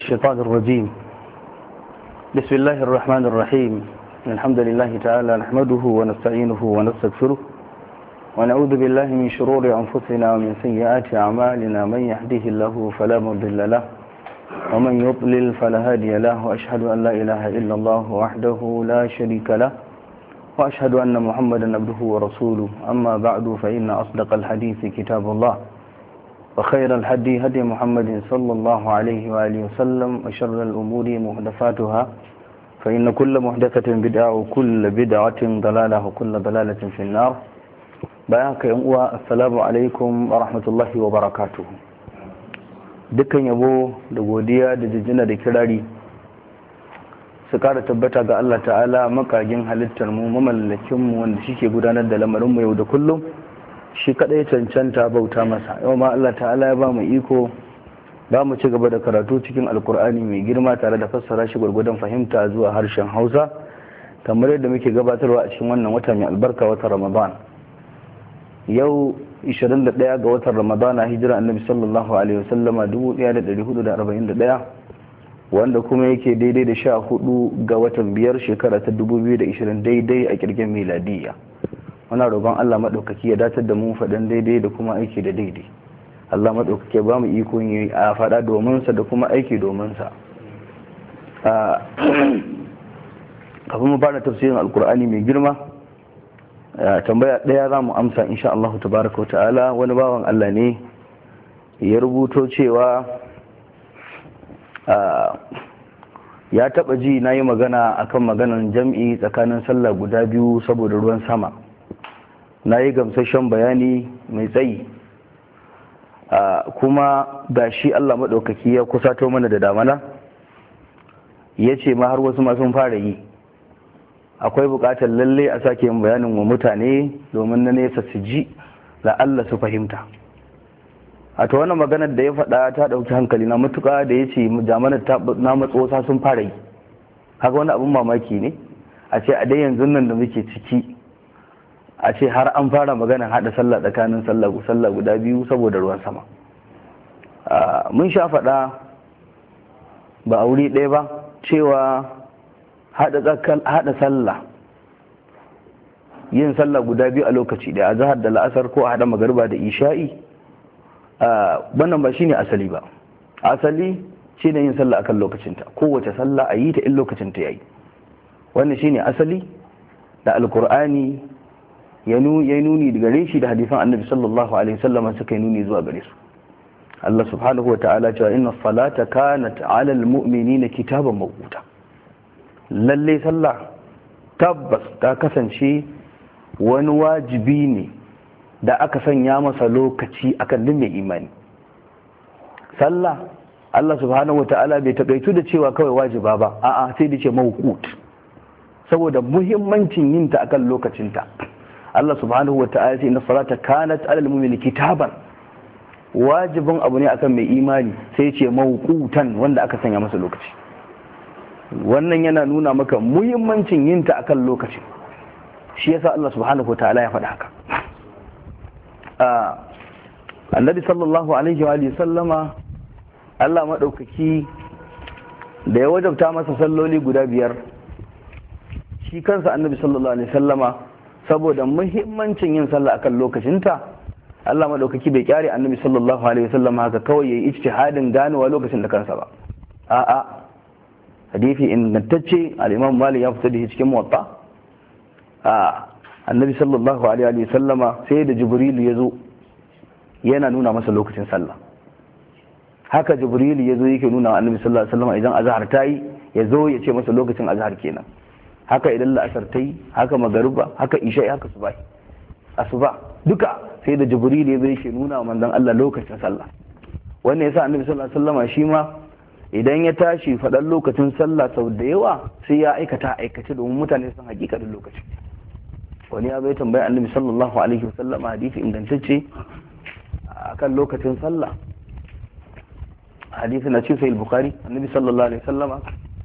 الشيطان الرجيم. بسم الله الرحمن الرحيم. الحمد لله تعالى نحمده ونستعينه ونستغفره ونعوذ بالله من شرور أنفسنا ومن سيئات أعمالنا. من يهده الله فلا مضل له ومن يضلل فلا هادي له، وأشهد أن لا إله إلا الله وحده لا شريك له، وأشهد أن محمدا عبده ورسوله. أما بعد، فإن أصدق الحديث كتاب الله، وخير الهدي هدي محمد صلى الله عليه وآله وسلم، وشر الأمور محدثاتها، فإن كل محدثة بدعة وكل بدعة ضلالة وكل ضلالة في النار. بياك يا السلام عليكم ورحمة الله وبركاته. dukkan yabo da godiya da jijjina da kirari su kara tabbata ga Allah ta'ala, makagin halittar mu, mamallakin mu, wanda shike gudanar da lamarin mu yau da kullum. Shi kadai cancanta bauta masa. Yau ma Allah ta'ala ya ba mu iko za mu ci gaba da karatu cikin alkur'ani mai girma tare da fassara shi gwargwadon fahimta zuwa harshen Hausa, kamar yadda muke gabatarwa a cikin wannan wata mai albarka, watan Ramadan. Yau 21 ga watan Ramadana, hijira annabi sallallahu alaihi wasallama 1441, wanda kuma yake daidai da 14 ga watan 5 shekara ta 2020 daidai a kirgin miladiyya. Muna roƙon Allah maɗaukaki ya datar da mu faɗin daidai da kuma aiki da daidai. Allah maɗaukaki ba mu iko yi a faɗa dominsa da kuma aiki dominsa. Kafin mu fara tafsirin alkur'ani mai girma, tambaya ɗaya za mu amsa insha Allah tabaraka wa ta'ala. Wani bawan Allah ne ya rubuto cewa ya taɓa ji na yi magana akan maganan jam'i tsakanin sallah guda biyu saboda ruwan sama. Na yi gamsashen bayani mai tsayi, kuma ga shi Allah maɗaukaki ya kusato mana da damana, ya ce ma har wasu ma sun fara yi. Akwai buƙatar lalle a sake yin bayanin wa mutane domin na nesa su ji, la'alla su fahimta. A ta wannan maganar da ya faɗa ta ɗauki hankali na matuƙa, da ya ce jamanar na matsosa sun fara yi. Haka wani abin mamaki ne a ce a dai yanzu nan da muke ciki, a ce har an fara magana haɗa sallah tsakanin sallah guda biyu saboda ruwan sama. Mun sha faɗa ba a wuri ɗaya ba cewa haɗa sallah, yin sallah guda biyu a lokaci ɗaya, a zahar da la'asar ko a haɗa magariba da isha'i, wannan ba shine asali ba. Asali shine yin sallah akan lokacinta, kowace sallah a yi ta in lokacinta yayi. Wannan shine asali da alkur'ani ya nuni daga reshi da hadisan annabi sallallahu alaihi wasallam suka yi nuni zuwa gare su. Allah subhanahu wa ta'ala cewa inna salata kanat 'ala al-mu'minina kitaban mawquta. Lalle sallah tabbas ta kasance wani wajibi ne da aka sanya masa lokaci akan duk mai imani. Sallah Allah subhanahu wa ta'ala bai takaitu da cewa kawai wajiba ba, a'a sai da ce mawqut, saboda muhimmancin yin ta akan lokacinta. Allah subhanahu wa ta'ala sai inna salata kanat 'ala al-mu'mini kitaban, wajibin abu ne akan mai imani, sai ce mawqutan, wanda aka sanya masa lokaci. Wannan yana nuna maka muhimmancin yin ta akan lokaci, shi yasa Allah subhanahu wa ta'ala ya faɗa haka. Annabi sallallahu alaihi wa sallama, Allah madaukaki da ya wajabta masa salloli guda 5, shi kansa annabi sallallahu alaihi sallama, saboda muhimmancin yin sallah akan lokacinta, Allah madaukaki bai kyare annabi sallallahu alaihi wasallam haka kawai yayi ijtihadin ganowa lokacin da kansa ba. A'a, hadisi ingantacce al-Imam Malik ya fitar da shi cikin Muwatta. Annabi sallallahu alaihi wasallama sai da Jibril ya zo yana nuna masa lokacin sallah. Haka Jibril ya zo yake nuna wa annabi sallallahu alaihi wasallama idan azhar ta yi, ya zo ya ce masa lokacin azhar kenan. Haka idan la'asar ta yi, haka magariba, haka isha'i, haka asuba, duka sai da Jibril ya zai ke nuna wa manzon Allah lokacin sallah. Wannan yasa annabi sallallahu alaihi wasallam shi ma idan ya tashi faɗan lokacin sallah sau da yawa sai ya aikace domin mutane sun hakikatin lokaci. Wani ya zai tambaya annabi sallallahu alaihi wasallam hadisi ingantacce akan lokacin sallah. Hadisi na cikin sahih Bukhari, annabi sallallahu alaihi wasallam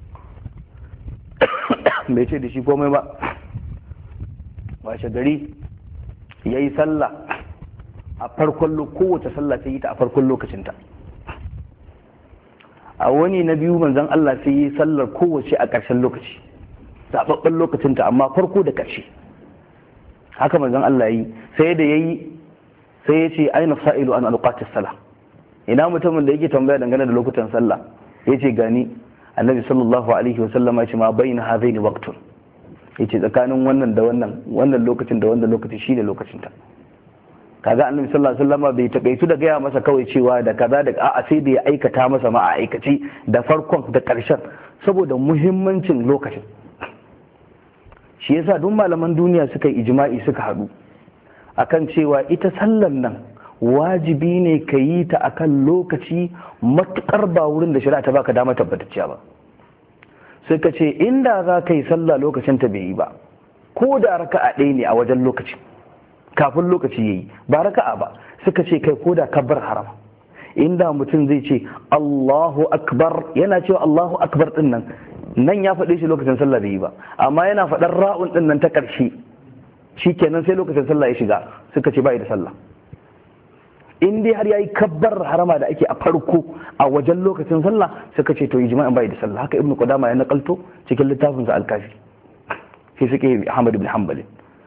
bai ce da shi komai ba, washe gari ya yi sallah a farkon kowace sallah ta yi ta a farkon lokacinta. a wani na biyu manzon Allah sai yi sallar kowace a ƙarshen lokaci, zababben lokacinta amma farko da ƙarshe. Haka manzon Allah yi, sai da yayi sai ya ce aina sa'ilu an alqatis sala, ina mutumin da yake tambaya dangane da lokutan sallah, yace gani. Annabi sallallahu alaihi wasallam ya ce ma bayna hadaini waqtun, yace tsakanin wannan da wannan lokacin da wannan lokacin shine lokacin ta. Kaga Annabi sallallahu alaihi wasallam bai takaitu da gaya masa kawai cewa da kaza da a'a, sai da ya aikata masa ma a aikace da farkon da ƙarshen saboda muhimmancin lokacin. Shi yasa duk malaman duniya suka yi ijma'i suka haɗu akan cewa ita sallan nan wajibi ne ka yi ta akan lokaci matukar ba wurin da shari'a ta baka dama tabbatacciya ba. Sai ka ce inda za ka yi sallah lokacin ta bai yi ba, ko da raka'a ɗaya ne a wajen lokaci kafin lokaci yayi ba raka'a ba, suka ce kai ko da kabbar haram, inda mutum zai ce Allahu akbar, yana cewa Allahu akbar din nan ya faɗe shi lokacin sallah bai yi ba, amma yana faɗar ra'un din nan ta ƙarshe shikenan sai lokacin sallah ya shiga, suka ce bai da sallah. In dai har yayi kabbar harama da ake a farko a wajen lokacin sallah, suka ce to ijma'in bai da sallah. Haka Ibn Qudama ya nakalto cikin littafin sa Al-Kafi sai suke Ahmad ibn Hanbal.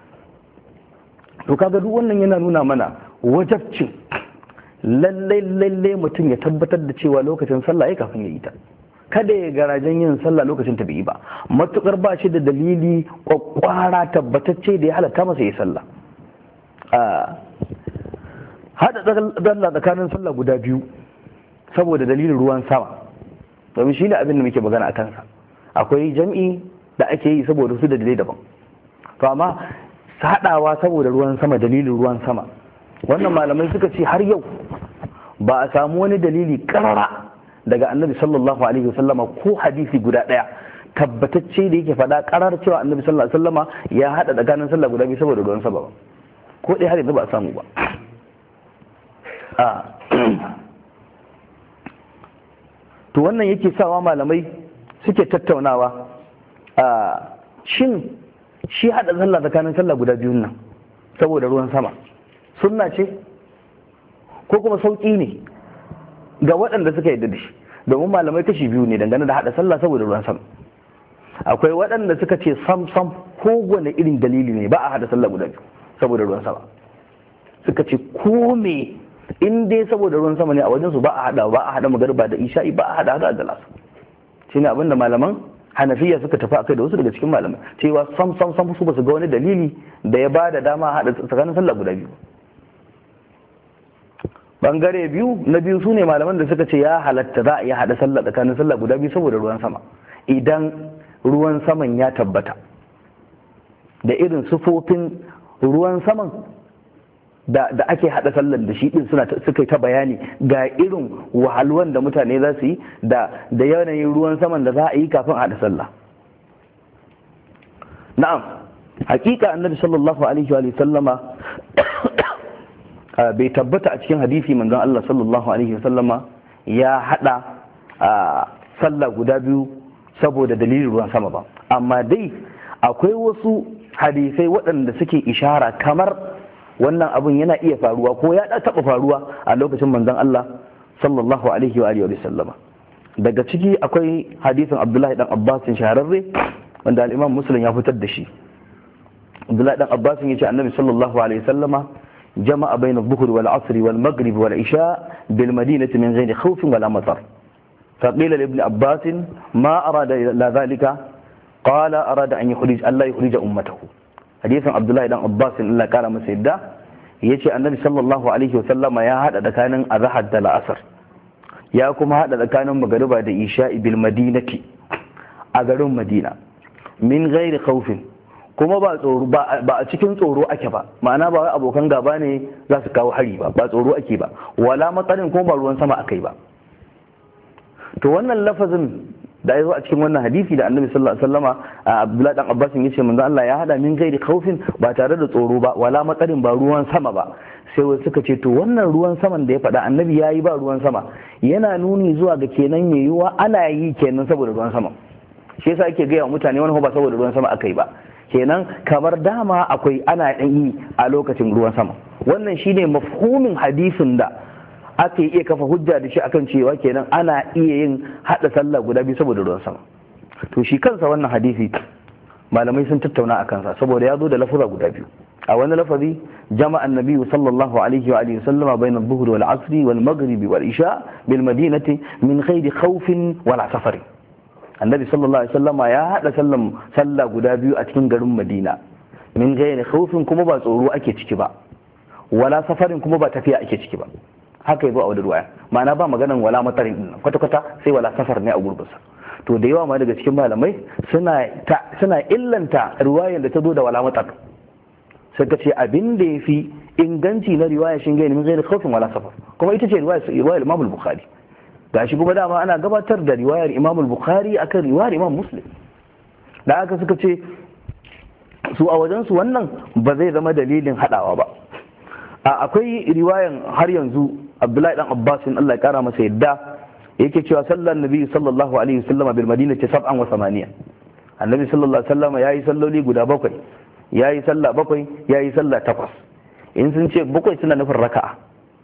To kaga duk wannan yana nuna mana wajibcin lalle mutum ya tabbatar da cewa lokacin sallah ya kafin ya yi ta, kada ya garajen yin sallah lokacin ta bai yi ba, matukar ba shi da dalili kwakwara tabbatacce da ya halatta masa yi sallah. Hada sallah tsakanin sallah guda biyu saboda dalilin ruwan sama, domin shi ne abin da muke magana a kansa. Akwai jam'i da ake yi saboda su da dalilai daban, to amma haɗawa saboda ruwan sama, dalilin ruwan sama, wannan malamai suka ce har yau ba a samu wani dalili karara daga annabi sallallahu alaihi wasallama ko hadisi guda ɗaya tabbatacce da yake faɗa karar cewa annabi sallallahu alaihi wasallama ya haɗa tsakanin sallah guda biyu saboda ruwan sama ba, ko ɗaya har yanzu ba a samu ba. To wannan yake sawa malamai suke tattaunawa shin shi hada sallah tsakanin sallah guda biyun nan saboda ruwan sama sunna ce ko kuma sauki ne ga waɗanda suka yarda da shi, domin malamai kashi biyu ne dangane da hada sallah saboda ruwan sama. Akwai waɗanda suka ce sam kowane irin dalili ne ba a hada sallah guda biyu saboda ruwan sama, suka ce ko me in dai saboda ruwan sama ne a wajen su ba a hada magariba da isha'i, ba a hada da lasu. Shine abinda malaman Hanafiya suka tafi akai da wasu daga cikin malamai, cewa sam su ba su ga wani dalili da ya bada dama hada tsakanin sallah guda biyu. Bangare na biyu su ne malaman da suka ce ya halatta za a iya hada sallah tsakanin sallah guda biyu saboda ruwan sama, idan ruwan saman ya tabbata da irin sufofin ruwan saman da ake hada sallar da shi din suka yi ta bayani, ga irin wahalwan da mutane za su yi da yanayin ruwan saman da za a yi kafin hada sallah. Na'am, hakika annabi sallallahu alaihi wa sallama bai tabbata a cikin hadisi manzon Allah sallallahu alaihi wa sallama ya hada sallah guda biyu saboda dalilin ruwan sama ba, amma dai akwai wasu hadisai waɗanda suke ishara kamar wannan abun yana iya faruwa ko ya taɓa faruwa a lokacin manzon Allah sallallahu alaihi wa sallama. Daga ciki akwai hadisin Abdullahi dan Abbas shahararre wanda al-Imam Muslim ya fitar da shi. Abdullahi dan Abbas yace annabi sallallahu alaihi wa sallama jama'a bayna adh-dhuhr wal 'asr wal maghrib wal 'isha bil madinati min ghayri khawfin wala matar. فقيل لابن عباس ما أراد إلا ذلك قال أراد أن يخرج أمته. hadisin Abdullahi dan Abbas Allah kara masa yadda yace annabi sallallahu alaihi wasallama ya hada tsakanin azhar da la'asar, ya kuma hada tsakanin magariba da isha'i bil madinati a garin Madina min ghairi khawfin, kuma ba a cikin tsoro ake ba, ma'ana ba wai abokan gaba ne za su kawo hari ba tsoro ake ba, wala matsarin kuma ba ruwan sama akai ba. To wannan lafazin da ya zo a cikin wannan hadisi da annabi sallallahu alaihi wasallama Abdullahi dan Abbas yace manzo Allah ya hada min gairi khaufin, ba tare da tsoro ba, wala matsarin ba ruwan sama ba. Sai wasu suka ce to wannan ruwan saman da ya faɗa annabi yayi ba ruwan sama yana nuni zuwa ga kenan yayyuwa ana yi kenan saboda ruwan sama. Shi yasa ake gaya wa mutane wani ba saboda ruwan sama akai ba, kenan kamar dama akwai ana yi a lokacin ruwan sama. Wannan shine mafhumin hadisin da aka iya kafa hujja da shi akan cewa kenan ana iya yin hada sallah guda biyu saboda ruwan sama. To shi kansa wannan hadisi malamai sun tattauna a kansa saboda ya zo da lafuza guda biyu. A wani lafazi jama'a annabi sallallahu alaihi wa alihi sallama bayna adh-dhuhr wal 'asr wal maghrib wal isha bil madinati min ghairi khawfin wala safar. Annabi sallallahu alaihi wasallama ya hada sallah guda biyu a cikin garin Madina, min ghairi khawfin kuma ba tsoro ake ciki ba, wala safarin kuma ba tafiya ake ciki ba. Haka yazo a wadar ruwaya, ma'ana ba maganan wala matarin din kwata-kwata sai wala safar ne a gurbinsa. To da yawa ma daga cikin malamai suna illanta riwayar da ta zo da wala matar, sai ka ce abin da ya fi inganci na riwaya shi gani min gairi khawfin wala safar, kuma ita ce riwayar Imam al-Bukhari. Gashi kuma dama ana gabatar da riwayar Imam al-Bukhari akan riwayar Imam Muslim. Da aka suka ce su a wajen su wannan ba zai zama dalilin hadawa ba. Akwai riwayan har yanzu Abdullahi dan Abbas in Allah ya kara masa yadda yake cewa sallar nabi sallallahu alaihi wasallam bil madinati 7 wa 8. Annabi sallallahu alaihi wasallam yayi salloli guda 7, yayi sallah 7, yayi sallah 8. In sun ce 7 suna nufin raka'a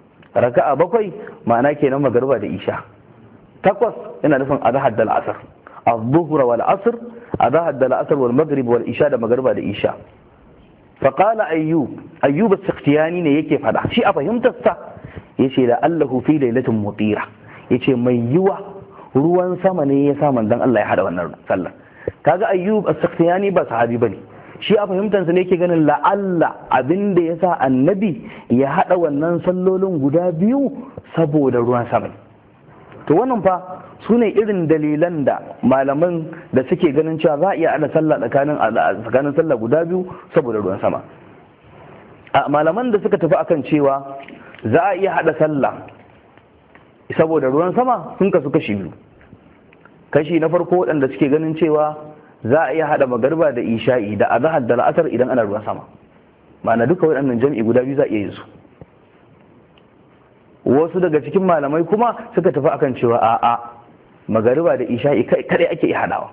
7 ma'ana kenan magariba da isha, 8 yana nufin azhar da al'asr, az-zuhr wal asr, azhar da al'asr wal maghrib wal isha da magariba da isha. فقال أيوب السختياني ne yake fada shi a fahimtarsa yace da Allahu fi lailatin mutira, yace mai yiwa ruwan sama ne ya sa manzon Allah ya hada wannan sallar. Kaga Ayyub as-Sakhtiyani ba sahabi bane, shi a fahimtarsa ne yake ganin la'alla abinda ya sa annabi ya hada wannan sallolin guda biyu saboda ruwan sama. To wannan fa su ne irin dalilan da malaman da suke ganin cewa za a iya hada sallah tsakanin sallah guda biyu saboda ruwan sama. A malaman da suka tafi akan cewa za a iya hada sallah saboda ruwan sama sun kasu kashi biyu. Kashi na farko waɗanda suke ganin cewa za a iya hada magariba da isha'i da azhar da la'asar idan ana ruwan sama, ma'ana duka waɗannan jam'i guda biyu za a iya yin su. Wasu daga cikin malamai kuma suka tafi akan cewa a'a magariba da isha'i kadai ake iya hadawa.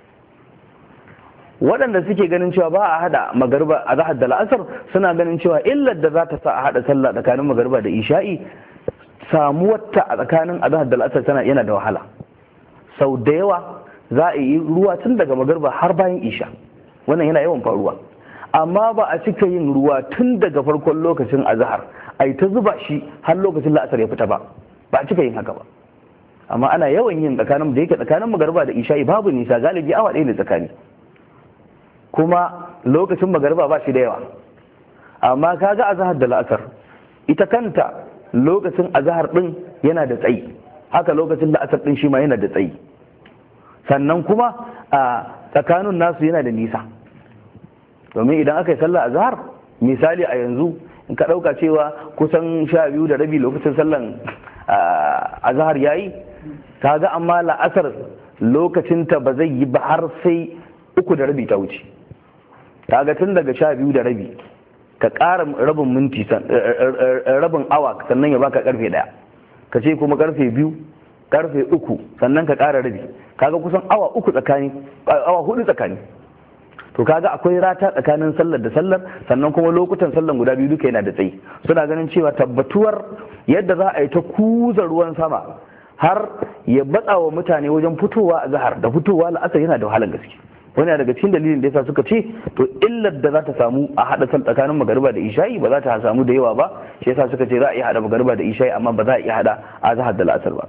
Waɗanda suke ganin cewa ba a hada magariba azhar da la'asar suna ganin cewa illar da za ta sa a hada sallah tsakanin magariba da isha'i samuwarta a tsakanin azhar da la'asar yana da wahala. Sau da yawa za a yi ruwa tun daga magariba har bayan isha, wannan yana yawan faruwa. Amma ba a cika yin ruwa tun daga farkon lokacin azhar ai ta zuba shi har lokacin la'asar ya fita ba a cika yin haka ba. Amma ana yawan yin tsakanin da yake tsakanin magariba da isha'i babu nisa, galibi awa ɗaya ne tsakani, kuma lokacin magariba ba shi da yawa. Amma kaga azhar da la'asar ita kanta lokacin azhar din yana da tsayi, haka lokacin la'asar din shi ma yana da tsayi, sannan kuma a tsakanin nasu yana da nisa. Domin idan aka yi sallah azhar misali a yanzu in ka ɗauka cewa kusan 12:30 lokacin sallan azhar yayi, kaga amma la'asar lokacinta ba zai yi ba har sai 3:30 ta wuce. Kaga tun daga 12:30 ka ƙara rabin minti rabin awa sannan ya baka karfe 1, ka ce kuma karfe 2, karfe 3 sannan ka ƙara rabi, kaga kusan awa 4 tsakani. To kaga akwai rata tsakanin sallar da sallar, sannan kuma lokutan sallar guda biyu duka yana da tsayi. Suna ganin cewa tabbatuwar yadda za a yi ta kuza ruwan sama har ya batsa wa mutane wajen fitowa a zahar da fitowa la'asar yana da wahalar gaske. Wani daga cikin dalilin da yasa suka ce to illar da za ta samu a hada tsakanin magariba da isha'i ba za ta samu da yawa ba, shi yasa suka ce za a iya hada magariba da isha'i amma ba za a iya hada a zahar da la'asar ba.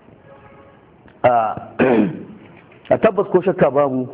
A tabbas ko shakka babu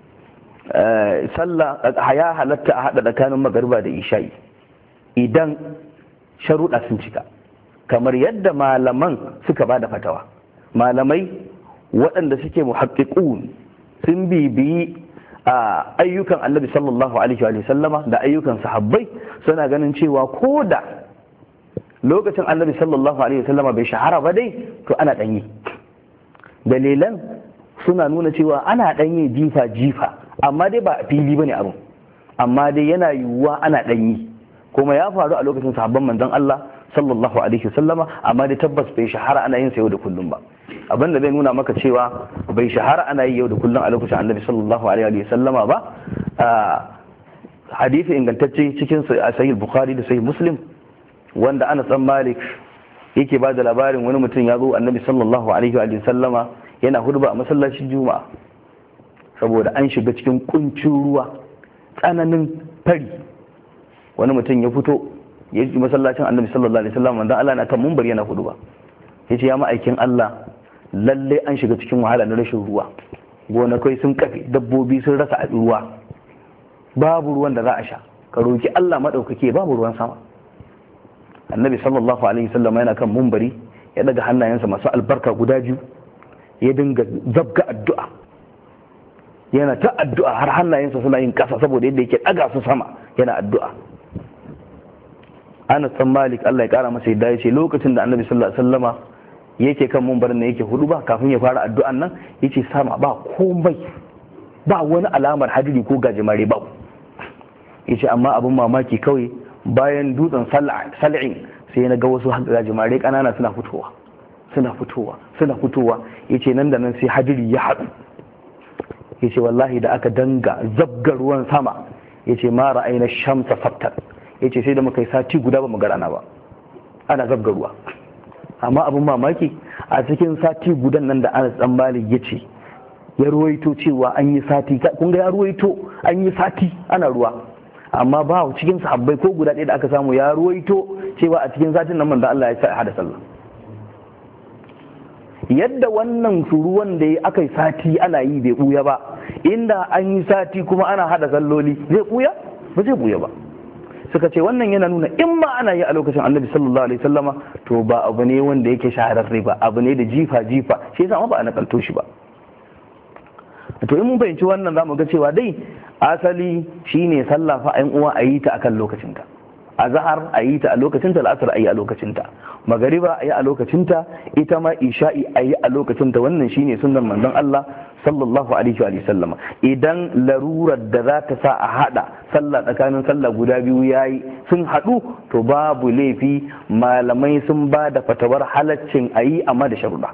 sallah ya halatta a hada tsakanin magariba da isha'i idan sharuɗa sun cika, kamar yadda malaman suka ba da fatawa. Malamai waɗanda suke muhaqqiqun sun bibiyi a ayyukan annabi sallallahu alaihi wa sallama da ayyukan sahabbai, suna ganin cewa ko da lokacin annabi sallallahu alaihi wa sallama bai shahara ba dai to ana ɗanyi. Dalilan suna nuna cewa ana ɗanyi jifa-jifa, amma dai ba a fili bane abu, amma dai yana yiwuwa ana ɗanyi, kuma ya faru a lokacin sahabban manzon Allah sallallahu alaihi wasallama, amma dai tabbas bai shahara ana yin sa yau da kullum ba. Abin da zai nuna maka cewa bai shahara ana yi yau da kullum a lokacin annabi sallallahu alaihi wasallama ba, hadisi ingantacce cikin sahih bukhari da sahih muslim wanda Anas bin Malik yake ba da labarin wani mutum ya zo annabi sallallahu alaihi wa sallama yana hudba a masallacin juma'a saboda an shiga cikin kuncin ruwa tsananin fari. wani mutum ya fito ya ji masallacin annabi sallallahu alaihi wasallam wanda Allah na kan mumbar yana hudba yace ya ma'aikin Allah lalle an shiga cikin wahala na rashin ruwa, gonakai sun kafe, dabbobi sun rasa ruwa, babu ruwan da za a sha, ka roki Allah madaukake babu ruwan sama. annabi sallallahu alaihi wasallam yana kan mumbari ya daga hannayensa masu albarka guda biyu ya dinga zabga addu'a, yana ta addu'a har hannayensa suna yin kasa saboda yadda yake daga su sama yana addu'a. Anas bin Malik Allah ya kara masa yadda yace lokacin da annabi sallallahu alaihi wasallama yake kan mumbarin ne yake hudu ba kafin ya fara addu'an nan yace sama ba komai, ba wani alamar hadiri ko gajimare ba. yace amma abin mamaki kawai bayan dutsen sal'in sai na ga wasu gajimare kanana suna fitowa yace nan da nan sai hadiri ya haɗu. yace wallahi da aka danga zabga ruwan sama yace ma ra'ayna shamsa fattat, yace sai da muka yi sati guda ba mu ga rana ba ana zabga ruwa. amma abin mamaki a cikin sati gudan nan da Anas dan Malik yace ya ruwaito cewa an yi sati, kun ga ya ruwaito an yi sati ana ruwa, amma ba cikin sahabbai ko guda ɗaya da aka samu ya ruwaito cewa a cikin satin nan manzo Allah ya sa hada sallah. yadda wannan ruwan da aka yi sati ana yi bai buya ba, inda an yi sati kuma ana hada salloli zai buya ba zai buya ba. suka ce wannan yana nuna in ma ana yi a lokacin annabi sallallahu alaihi wasallama to ba abu ne wanda yake shahararre ba, abu ne da jifa jifa, shi yasa ma ba a nakalto shi ba. to in mun fahimci wannan zamu ga cewa dai asali shine sallah fa ayin uwa a yi ta akan lokacinta, azhar a yi ta a lokacinta, al'asr a yi a lokacinta, magariba a yi a lokacinta, ita ma isha'i a yi a lokacinta. wannan shine sunnar manzon Allah sallallahu alaihi wa sallama. idan larurar da za ta sa a hada sallah tsakanin sallah guda biyu yayi sun hadu to babu laifi, malamai sun ba da fatawar halaccin a yi amma da sharuɗa.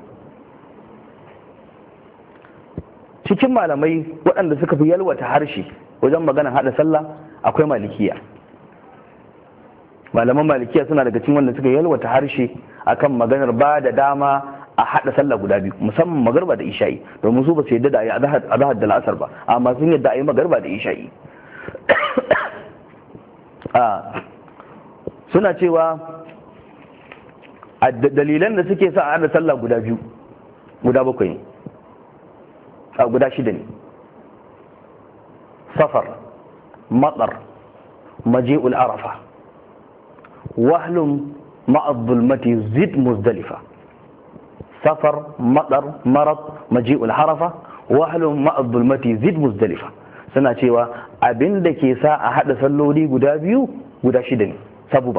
cikin malamai waɗanda suka fi yalwata harshe wajen magana hada sallah akwai malikiya. malaman malikiya suna daga cikin wanda suka yalwata harshe akan maganar ba da dama a hada sallah guda biyu, musamman magarba da isha'i, domin su ba su yadda da ayi azhar da la'asar ba, amma sun yadda ayi magarba da isha'i. suna cewa dalilan da suke sa a hada sallah guda biyu guda bakwai ne, guda shida ne: safar, matsar, maji'ul arafa, wahlum ma'ad zulmati zid muzdalifa. safar, matsar, marad, maji'ul harafa, wahlum ma'ad zulmati zid muzdalifa. suna cewa abin da ke sa a hada salloli guda biyu guda shida ne sabuba.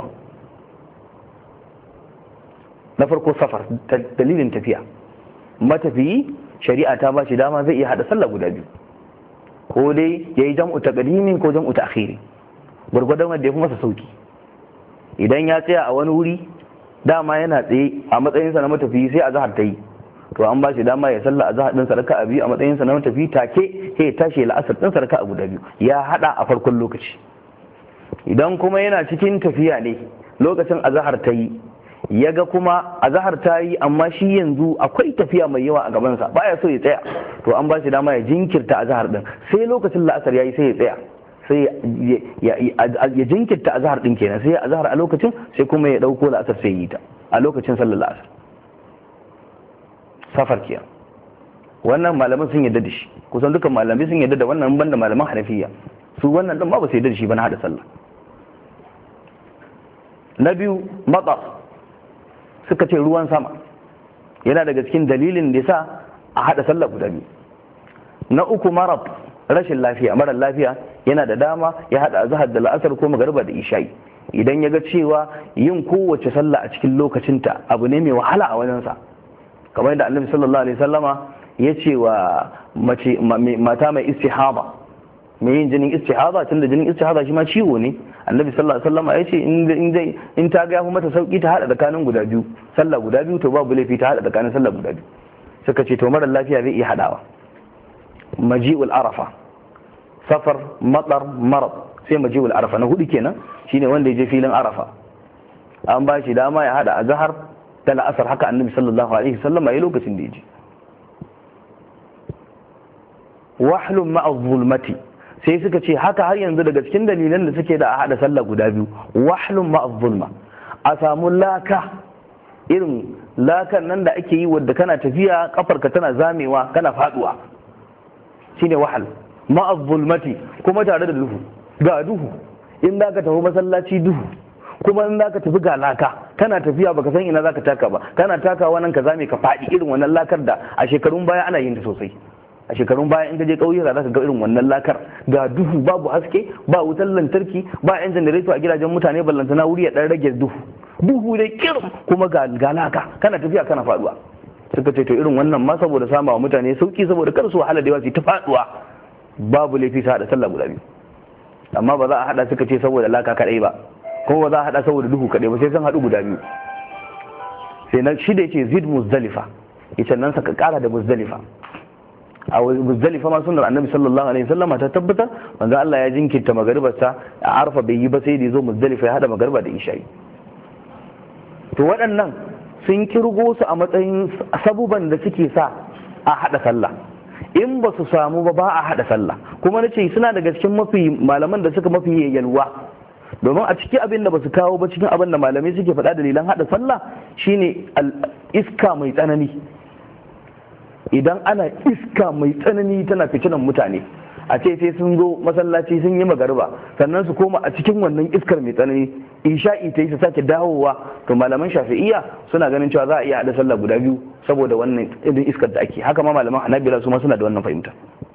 na farko safar, dalilin tafiya. matafiyi shari'a ta ba shi dama zai iya hada sallah guda biyu, ko dai yayi jam'u taqdimin ko jam'u ta'khiri, gurgurdan wanda ya fi masa sauki. idan ya tsaya a wani wuri dama yana tsaye a matsayinsa na matafiyi sai azhar ta yi, to an ba shi dama ya salla azhar din sarka a biyu a matsayinsa na matafiyi, take sai ya tashi la'asar din sarka a guda biyu, ya hada a farkon lokaci. idan kuma yana cikin tafiya ne lokacin azhar ta yi, ya ga kuma azhar ta yi amma shi yanzu akwai tafiya mai yawa a gabansa baya so ya tsaya, to an ba shi dama ya jinkirta azhar din sai lokacin la'asar yayi sai ya tsaya, sai ya jinkirta azhar din kenan, sai ya azhar a lokacin, sai kuma ya dauko la'asar sai yi ta a lokacin sallar la'asar. safar kiya wannan malaman sun yadda da shi, kusan dukkan malamai sun yadda da wannan banda malaman hanafiya, su wannan din ba su yadda da shi ba na hada sallah. na biyu matsar, suka ce ruwan sama yana daga cikin dalilin da yasa a hada sallah guda biyu. na uku marad, rashin lafiya, marar lafiya yana da dama ya hada azhar da la'asar ko magariba da isha'i idan ya ga cewa yin kowace sallah a cikin lokacinta abu ne mai wahala a wajensa, kamar yadda annabi sallallahu alaihi wasallama ya ce wa mata mai istihaba, mai yin jinin istihaba, tunda jinin istihaba shi ma ciwo ne, annabi sallallahu alaihi wasallama ya ce in ta ga mata sauki ta hada tsakanin guda biyu, sallah guda biyu, to babu laifi ta hada tsakanin sallah guda biyu. suka ce to marar lafiya zai iya hadawa. maji'ul arafa, safar, matsar, marad, sai maji'ul arafa na hudu kenan, shine wanda ya je filin arafa, an ba shi dama ya hada azhar da la'asar, haka annabi sallallahu alaihi wasallam ya lokacin da yaji. Wahlun ma'a zulmati, sai suka ce haka har yanzu daga cikin dalilan da suke da a hada sallah guda biyu, wahlun ma'a zulma, a samu laka, irin lakan nan da ake yi wadda kana tafiya kafarka tana zamewa kana faduwa, shine wahal. Ma'a zulmati, kuma tare da duhu, ga duhu in za ka tafi masallaci duhu, kuma in za ka tafi ga laka kana tafiya baka san ina za ka taka ba, kana takawa nan ka zame ka faɗi, irin wannan lakar da a shekarun baya ana yin ta sosai. A shekarun baya in ka je ƙauyuka za ka ga irin wannan lakar, ga duhu, babu haske, ba wutar lantarki, ba yan janareto a gidajen mutane, ballantana wuri ya ɗan rage duhu dai kirim, kuma ga laka kana tafiya kana faɗuwa. Suka ce to irin wannan ma saboda sama wa mutane sauki, saboda kar su wahala da yawa su ta faɗuwa, babu laifi su haɗa sallah guda biyu. Amma ba za a haɗa, suka ce saboda laka kaɗai ba, kuma ba za a haɗa saboda duhu kaɗai ba, sai sun haɗu guda biyu. Sai na shida ya ce zid muzdalifa, ita nan saka ƙara da muzdalifa. A muzdalifa ma sunnar annabi sallallahu alaihi wasallam ta tabbatar, manzo Allah ya jinkirta magaribarsa a Arfa bai yi ba sai da zo muzdalifa ya hada magariba da isha'i. To waɗannan sun kirgo su a matsayin sabuban da suke sa a hada sallah. In ba su samu ba a hada sallah. Kuma nace suna daga cikin mafi malaman da suka mafi yalwa, domin a cikin abin da ba su kawo ba, cikin abin da malamai suke faɗa dalilan hada sallah shine iska mai tsanani. Idan ana iska mai tsanani tana fitinan mutane, a ce sai sun zo masallaci sun yi magariba sannan su koma a cikin wannan iskar mai tsanani, isha'i ta yi su sake dawowa, to malaman shafi'iyya suna ganin cewa za a iya haɗa sallah guda biyu saboda wannan irin iskar da ake. Haka ma malaman hanabila su ma suna da wannan fahimta.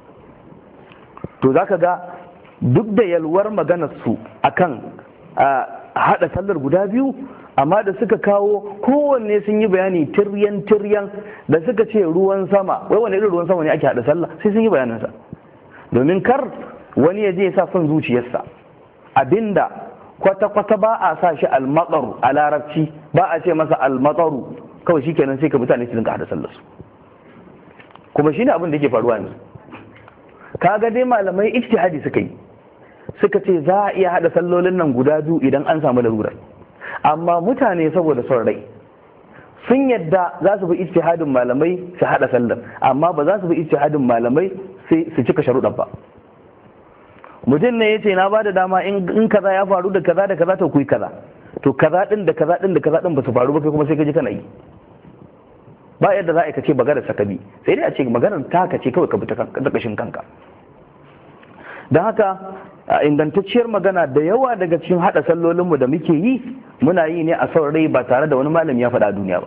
To za ka ga duk da yalwar maganar su akan haɗa sallar guda biyu, amma da suka kawo kowanne sun yi bayani tiryan da suka ce ruwan sama, wai wani irin ruwan sama ne ake haɗa sallah, sai sun yi bayanansa, domin kar wani ya je ya sa son zuciyarsa abinda kwata-kwata ba a sa shi almatsaru a larabci, ba a ce masa almatsaru kawai shi kenan sai ka mutane su dinka haɗa sallar su, kuma shine abin da yake faruwa yanzu. Kaga dai malamai ijtihadi suka ce za a iya haɗa sallolin nan guda biyu idan an samu larurar, amma mutane saboda son rai sun yadda za su bi ijtihadin malamai su hada sallar, amma ba za su bi ijtihadin malamai sai su cika sharuɗan ba. Mutum ne yace na bada dama in kaza ya faru da kaza da kaza to kuyi kaza, to kaza din da kaza din da kaza din ba su faru ba, kai kuma sai ka ji kana yi. Ba yadda za a ka ce maganar sakabi, sai dai a ce maganar taka ce kawai ka bi ta kashin kanka. Don haka ingantacciyar magana da yawa daga cikin hada sallolinmu da muke yi muna yi ne a son rai ba tare da wani malami ya faɗa a duniya ba.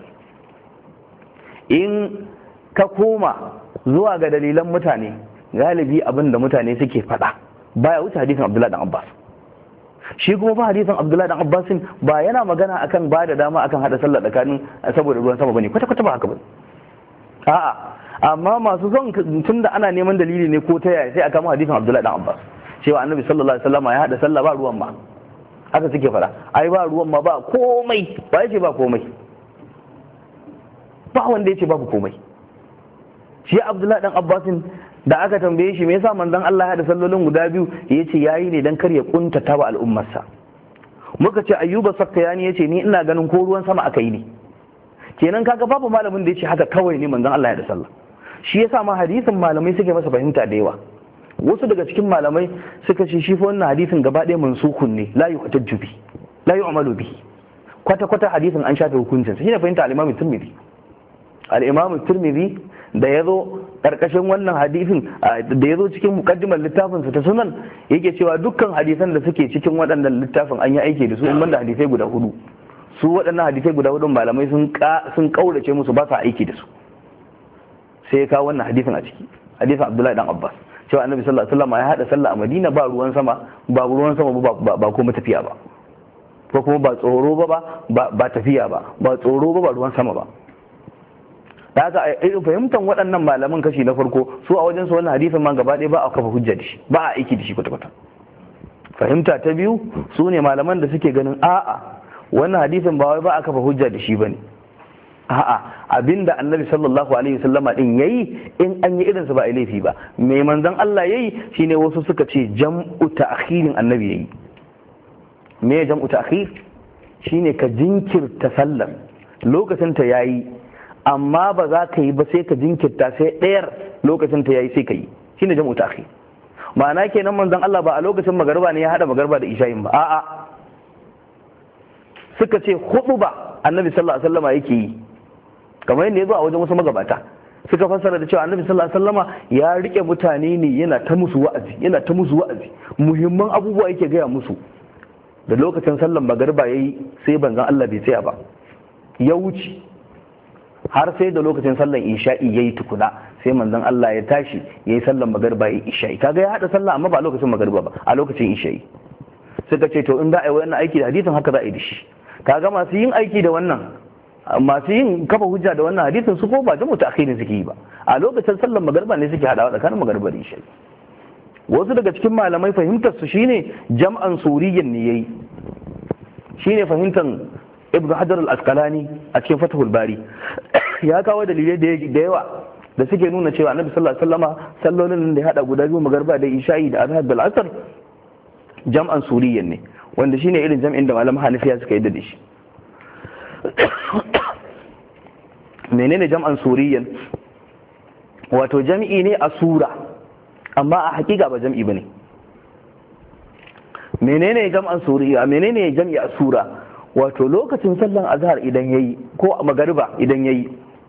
In ka koma zuwa ga dalilan mutane, galibi abin da mutane suke faɗa baya wuce hadisin Abdullahi dan Abbas. Shi kuma ba hadisin Abdullahi dan Abbas ba yana magana akan ba da dama akan hada sallah tsakanin saboda ruwan sama bane, kwata ba haka bane. A'a, amma masu son tunda ana neman dalili ne ko ta yaya sai a kama hadisin Abdullahi dan Abbas cewa annabi sallallahu alaihi wasallam ya hada sallah ba ruwan ma, haka suke fara, ai ba ruwan ma ba komai, ba yace ba komai, ba wanda yace babu komai. Shi Abdullahi dan Abbasin da aka tambaye shi me yasa manzon Allah ya hada sallolin guda biyu, yace yayi ne dan kar ya kuntata wa al'ummarsa. Muka ce Ayyuba Saktayani yace ni ina ganin ko ruwan sama aka yi ne, kenan kaga babu malamin da yace haka kawai ne manzon Allah ya hada sallah. Shi yasa ma hadisin malamai suke masa fahimta da yawa. Wasu daga cikin malamai suka ce shi fa wannan hadisin gaba ɗaya mansukun ne, la yuhtajju bi, la yu'malu bi, kwata hadisin an shafe hukuncin. Shi ne fahimta al-Imam Tirmidhi. Al-Imam Tirmidhi da yazo karkashin wannan hadisin da yazo cikin muqaddimar littafin sa ta Sunan yake cewa dukkan hadisan da suke cikin waɗannan littafin an yi aiki da su, in banda hadisai guda hudu. Su waɗannan hadisai guda hudu malamai sun kaurace musu, ba sa aiki da su. Sai ya kawo wannan hadisin a ciki, hadisin Abdullahi dan Abbas cewa annabi sallallahu alaihi wasallam ya hada sallah a Madina ba ruwan sama ba kuma tafiya ba, ko kuma ba tsoro ba tafiya ba tsoro ba ruwan sama ba. Da haka irin fahimtar waɗannan malaman kashi na farko, su a wajen su wannan hadisin ma gaba ɗaya ba a kafa hujja da shi, ba a aiki da shi kwata-kwata. Fahimta ta biyu su ne malaman da suke ganin a'a wannan hadisin ba wai ba a kafa hujja da shi bane, a'a abinda annabi sallallahu alaihi wasallama din yayi in an yi irinsa ba a laifi ba. mai manzon Allah yayi shine wasu suka ce jam'u ta'khirin annabi yayi. me jam'u ta'khir? shine ka jinkirta sallar lokacin ta yayi amma ba za ka yi ba sai ka jinkirta sai ɗayar lokacin ta yayi sai ka yi, shine jam'u ta'khir. ma'ana kenan manzon Allah ba a lokacin magariba ne ya hada magariba da isha'in ba, a'a suka ce ba annabi sallallahu alaihi wasallama yake yi kamar yadda ya zo a wajen wasu magabata, suka fassara da cewa annabi sallallahu alaihi wasallama ya rike mutane ne yana ta musu wa'azi muhimman abubuwa yake gaya musu. da lokacin sallan magariba yayi sai banzan Allah bai tsaya ba, ya wuce har sai da lokacin sallan isha'i yayi tukuna sai manzon Allah ya tashi yayi sallan magariba yayi isha'i. kaga ya hada sallah amma ba a lokacin magariba ba, a lokacin isha'i. suka ce to in za a yi wannan aiki da hadisin haka za a yi da shi. kaga masu yin aiki da wannan, masu yin kafa hujja da wannan hadisin su ko ba jamu ta'khirin suke yi ba, a lokacin sallan magariba ne suke hadawa tsakanin magariba da isha'i. wasu daga cikin malamai fahimtar su shine jam'an suriyyan ne yayi, shine fahimtar ibn hajar al-asqalani a cikin fathul bari. ya kawo dalilai da yawa da suke nuna cewa annabi sallallahu alaihi wasallama sallolin da ya hada guda biyu magariba da isha'i da azhar da asr jam'an suriyyan ne, wanda shine irin jam'in da malaman hanafiya suka yi da shi. menene jam'an suriyyan? wato jam'i ne a sura amma a hakika ba jam'i bane. menene jam'an suriyya? menene jam'i a sura? wato lokacin sallan azhar idan yayi ko magariba idan yayi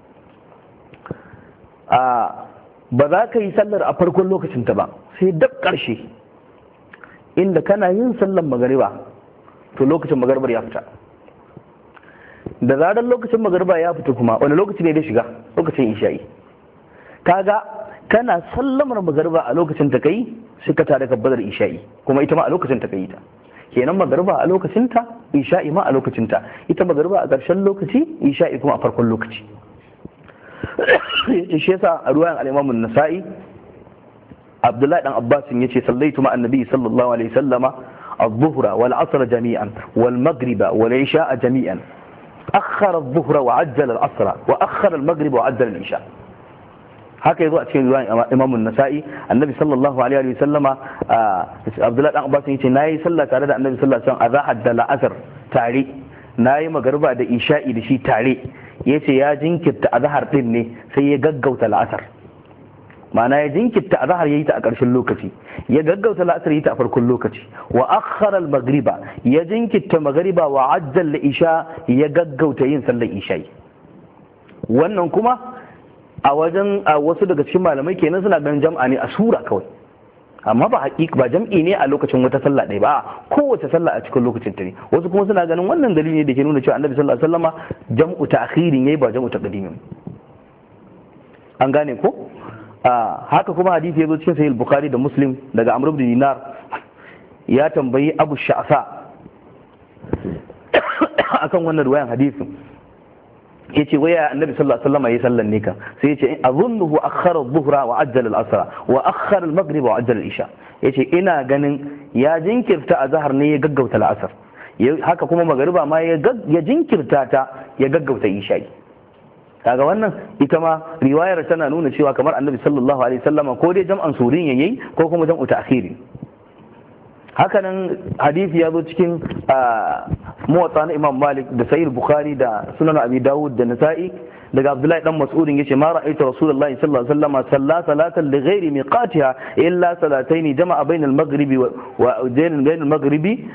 ba za ka yi sallar a farkon lokacin ta ba sai dab karshe, inda kana yin sallan magariba to lokacin magaribar ya fita. da zarar lokacin magariba ya fita kuma wani lokaci ne da shiga? lokacin isha'i. kaga kana sallamar magariba a lokacin ta kai sai ka tare kabbar isha'i kuma ita ma a lokacin ta kai ta. kenan magariba a lokacin ta, isha'i ma a lokacin ta. ita magariba a ƙarshen lokaci, isha'i kuma a farkon lokaci. yace shi yasa a ruwayan al-Imam an-Nasa'i Abdullahi dan Abbas yace sallaitu ma annabi sallallahu alaihi wasallama الظهر والعصر جميعا والمغرب والعشاء جميعا أخر الظهر وعجل العصر وأخر المغرب وعجل العشاء. haka yazo a cikin riwayar Imam an-Nasa'i annabi sallallahu alaihi wa sallama Abdullah dan Abbas yace nayi sallah tare da annabi sallallahu alaihi wasallam azhar da la'asar tare, nayi magriba da isha'i da shi tare. yace ya jinkirta azhar din ne sai ya gaggauta la'asar, ma'ana ya jinkirta azhar yayi ta a ƙarshen lokaci, ya gaggauta la'asar yayi ta a farkon lokaci. wa akhara al-maghriba ya jinkirta magriba wa ajjal isha ya gaggauta yin sallar isha'i. wannan kuma a wajen wasu daga cikin malamai kenan suna ganin jam'a ne a sura kawai, amma ba haƙiƙa ba jam'i ne a lokacin wata sallah ɗaya ba, kowace sallah a cikin lokacin ta ne. wasu kuma suna ganin wannan dalili ne da ke nuna cewa annabi sallallahu alaihi wasallama jam'u ta'khirin yayi ba jam'u taqdimin. an gane ko? haka kuma hadisi ya zo cikin sahih bukhari da muslim daga amr ibn dinar ya tambayi abu sha'sa akan wannan ruwayan hadisin, yace waya annabi sallallahu alaihi wasallam yayi sallan ne kan, sai yace azunnuhu akhara adh-dhuhra wa ajjala al-asra wa akhara al-maghrib wa ajjala al-isha. yace ina ganin ya jinkirta azhar ne ya gaggauta al-asr, haka kuma magriba ma ya jinkirta ta ya gaggauta isha. kaga wannan ita ma riwayar tana nuna cewa kamar annabi sallallahu alaihi wasallam ko dai jam'an surin yayi ko kuma jam'u ta'khiri. hakanan hadisi ya zo cikin muwatta na Imam Malik da Sahih Bukhari da Sunan Abi Dawud da Nasa'i daga Abdullahi dan Mas'ud yace ma ra'aytu Rasulullahi sallallahu alaihi wasallam salla salatan li ghairi miqatiha illa salatayn jama'a bayna al-maghribi wa bayna al-maghribi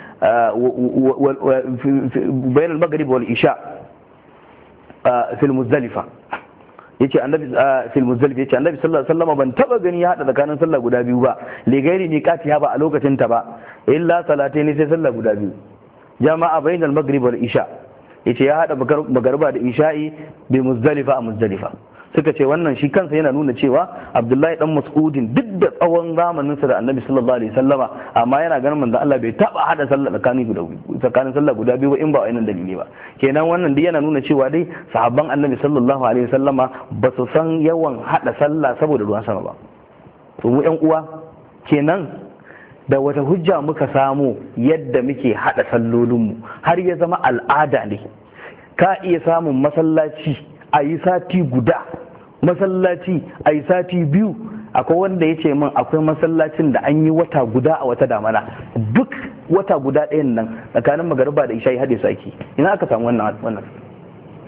bayna al-maghribi wal isha fi al-Muzdalifa. yace annabi fil Muzdalifa yace annabi sallallahu alaihi wasallam ban taba gani ya hada tsakanin sallah guda biyu ba li ghairi miqatiha ba a lokacin ta ba illa salatayn sai sallah guda biyu jama'a bainal maghrib wal isha. yace ya hada magariba da isha'i bi Muzdalifa a Muzdalifa. suka ce wannan shi kansa yana nuna cewa Abdullahi dan Mas'udin duk da tsawon zamanin sa da Annabi sallallahu alaihi wasallama amma yana ganin manzo Allah bai taba hada sallah tsakanin sallah guda biyu ba in ba wannan dalili ba. kenan wannan dai yana nuna cewa dai sahabban Annabi sallallahu alaihi wasallama ba su san yawan hada sallah saboda ruwan sama ba. to mu ƴan uwa kenan da wata hujja muka samu yadda muke hada sallolinmu har ya zama al'ada ne? ka iya samun masallaci a yi sati guda, masallaci a yi sati biyu. akwai wanda ya ce min akwai masallacin da an yi wata guda a wata damana, duk wata guda ɗayan nan tsakanin magariba da isha haɗe su ake. ina aka samu wannan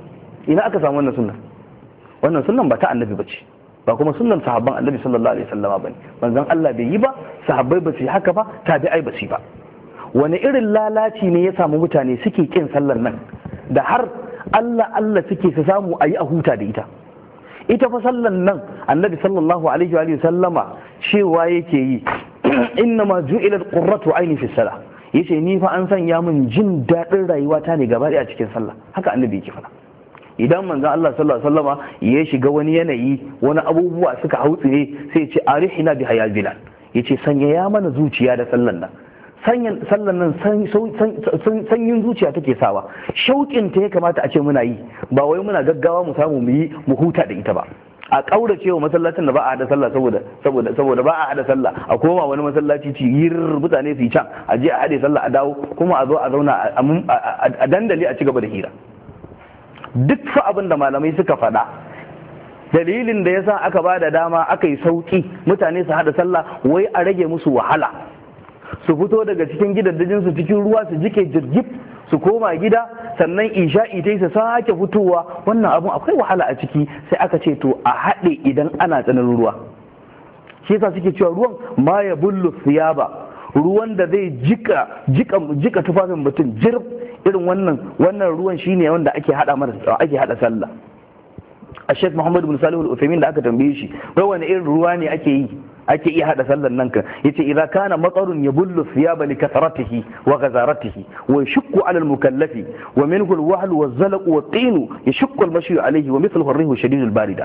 ina aka samu wannan sunnan? Wannan sunnan ba ta annabi bace, ba kuma sunnan sahabban annabi sallallahu alaihi wasallama bane. Manzon Allah bai yi ba, sahabbai ba su yi haka ba, tabi'ai ba su yi ba. Wani irin lalaci ne ya samu mutane suke kin sallar nan da har Allah suke su samu a yi a huta da ita. Ita fa sallan nan annabi sallallahu alaihi wa sallama cewa yake yi inna ma ju'ilat qurratu aini fi salah, yace ni fa an sanya min jin daɗin rayuwata ne gaba ɗaya cikin sallah. Haka annabi yake faɗa. Idan manzon Allah sallallahu alaihi wasallama ya shiga wani yanayi, wani abubuwa suka hautsine, sai ya ce arihina bi hayal bilal, yace sanya ya mana zuciya da sallan nan. Sallan nan sanyin zuciya take sawa, shauƙin ta ya kamata a ce muna yi, ba wai muna gaggawa mu samu mu yi mu huta da ita ba. A ƙaurace wa masallacin da ba a hada sallah saboda ba a hada sallah, a koma wani masallaci yir mutane su yi can, a je a hade sallah a dawo, kuma a zo a zauna a dandali a ci gaba da hira. Duk fa abin da malamai suka faɗa, dalilin da yasa aka ba da dama aka yi sauƙi mutane su hada sallah, wai a rage musu wahala, su fito daga cikin gidaddajin su cikin ruwa su jike jirgin su koma gida, sannan isha'i ta yi su sake fitowa. Wannan abun akwai wahala a ciki, sai aka ce to a haɗe idan ana tsananin ruwa. Shi yasa suke cewa ruwan ma ya bullu siyaba, ruwan da zai jika tufafin mutum jirb, irin wannan ruwan shine wanda ake hada sallah. A Sheikh Muhammad bin Salih al-Uthaymeen da aka tambaye shi, wai wani irin ruwa ne ake iya hada sallan nan kan, yace idza kana matarun yabullu thiyaba li kathratihi wa ghazaratihi wa yashqu ala al-mukallafi wa minhu al-wahl wa az-zalq wa at-tin yashqu al-mashi alayhi wa mithluhu ar-rih shadid al-barida.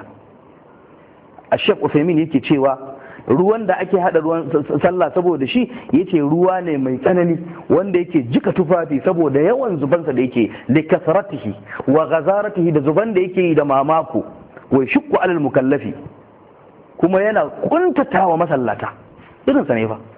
Sheikh Uthaymeen yake cewa ruwan da ake hada ruwan sallah saboda shi, yace ruwa ne mai tsanani wanda yake jika tufafi saboda yawan zubansa da yake li kathratihi wa ghazaratihi, da zuban da yake da mamako, wa yashqu ala al-mukallafi, kuma yana kuntatawa masallata. Irinsa ne fa,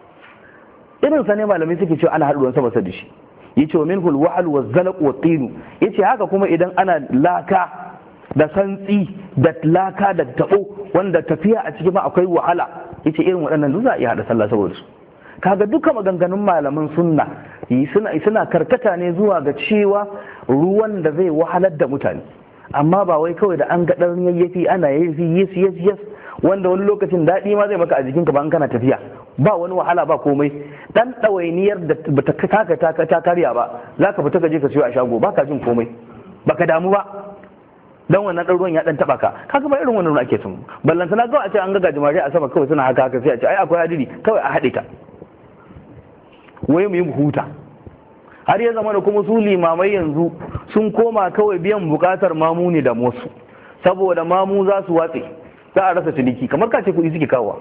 irinsa ne malamai suke cewa ana haɗuwan sama da shi. Yace wa minhul wahal wa zalaq wa tinu, yace haka kuma idan ana laka da santsi da laka da tabo wanda tafiya a cikin ma akwai wahala, yace irin waɗannan duk za a iya haɗa sallah saboda su. Kaga duka maganganun malaman sunna suna karkata ne zuwa ga cewa ruwan da zai wahalar da mutane, amma ba wai kawai da an ga ɗan yayyafi ana yafi yes wanda wani lokacin daɗi ma zai maka a jikinka ba an kana tafiya, ba wani wahala ba komai. Dan ɗawainiyar da bata ta karya ba, za ka fita ka je ka siyo a shago, ba ka jin komai, ba ka damu ba, dan wannan ɗan ruwan ya ɗan taɓa ka. Kaga ba irin wannan ruwan ake son. Ballanta na kawai a ce an ga gajimare a sama kawai suna haka sai a ce ai akwai hadiri, kawai a haɗe ta, wai mu yi huta. Har ya zama da kuma su limamai yanzu sun koma kawai biyan bukatar mamu ne da musu, saboda mamu za su watse, za a rasa ciniki, kamar ka ce kuɗi suke kawowa,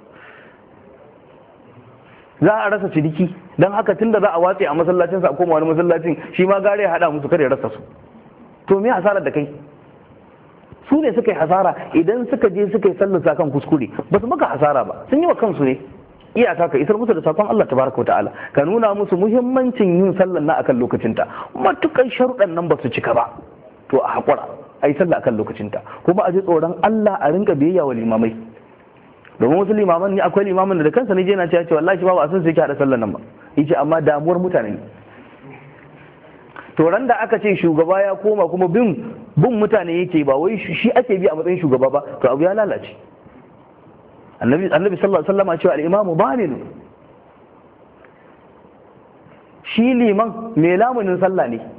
za a rasa ciniki. Don haka tun da za a watse a masallacin sa, a koma wani masallacin, shi ma gare ya haɗa musu kada ya rasa su. To me hasarar da kai? Su ne suka yi hasara idan suka je suka yi sallar kan kuskure, ba su maka hasara ba, sun yi wa kansu ne. Iyaka ka isar musu da sakon Allah tabaraka ta'ala, ka nuna musu muhimmancin yin sallar na akan lokacinta, matukan sharuɗan nan ba su cika ba, to a haƙura a yi sallah akan lokacinta, kuma a ji tsoron Allah a rinka biyayya wa limamai. Domin wasu limaman ne, akwai limaman da kansa ne je na ce wallahi ba a san sai yake hada sallar nan ba, yace amma damuwar mutane ne. To ran da aka ce shugaba ya koma kuma bin mutane yake, ba wai shi ake bi a matsayin shugaba ba, to abu ya lalace. Annabi sallallahu alaihi wasallam ya ce al-imamu banin, shi liman mai lamunin sallah ne.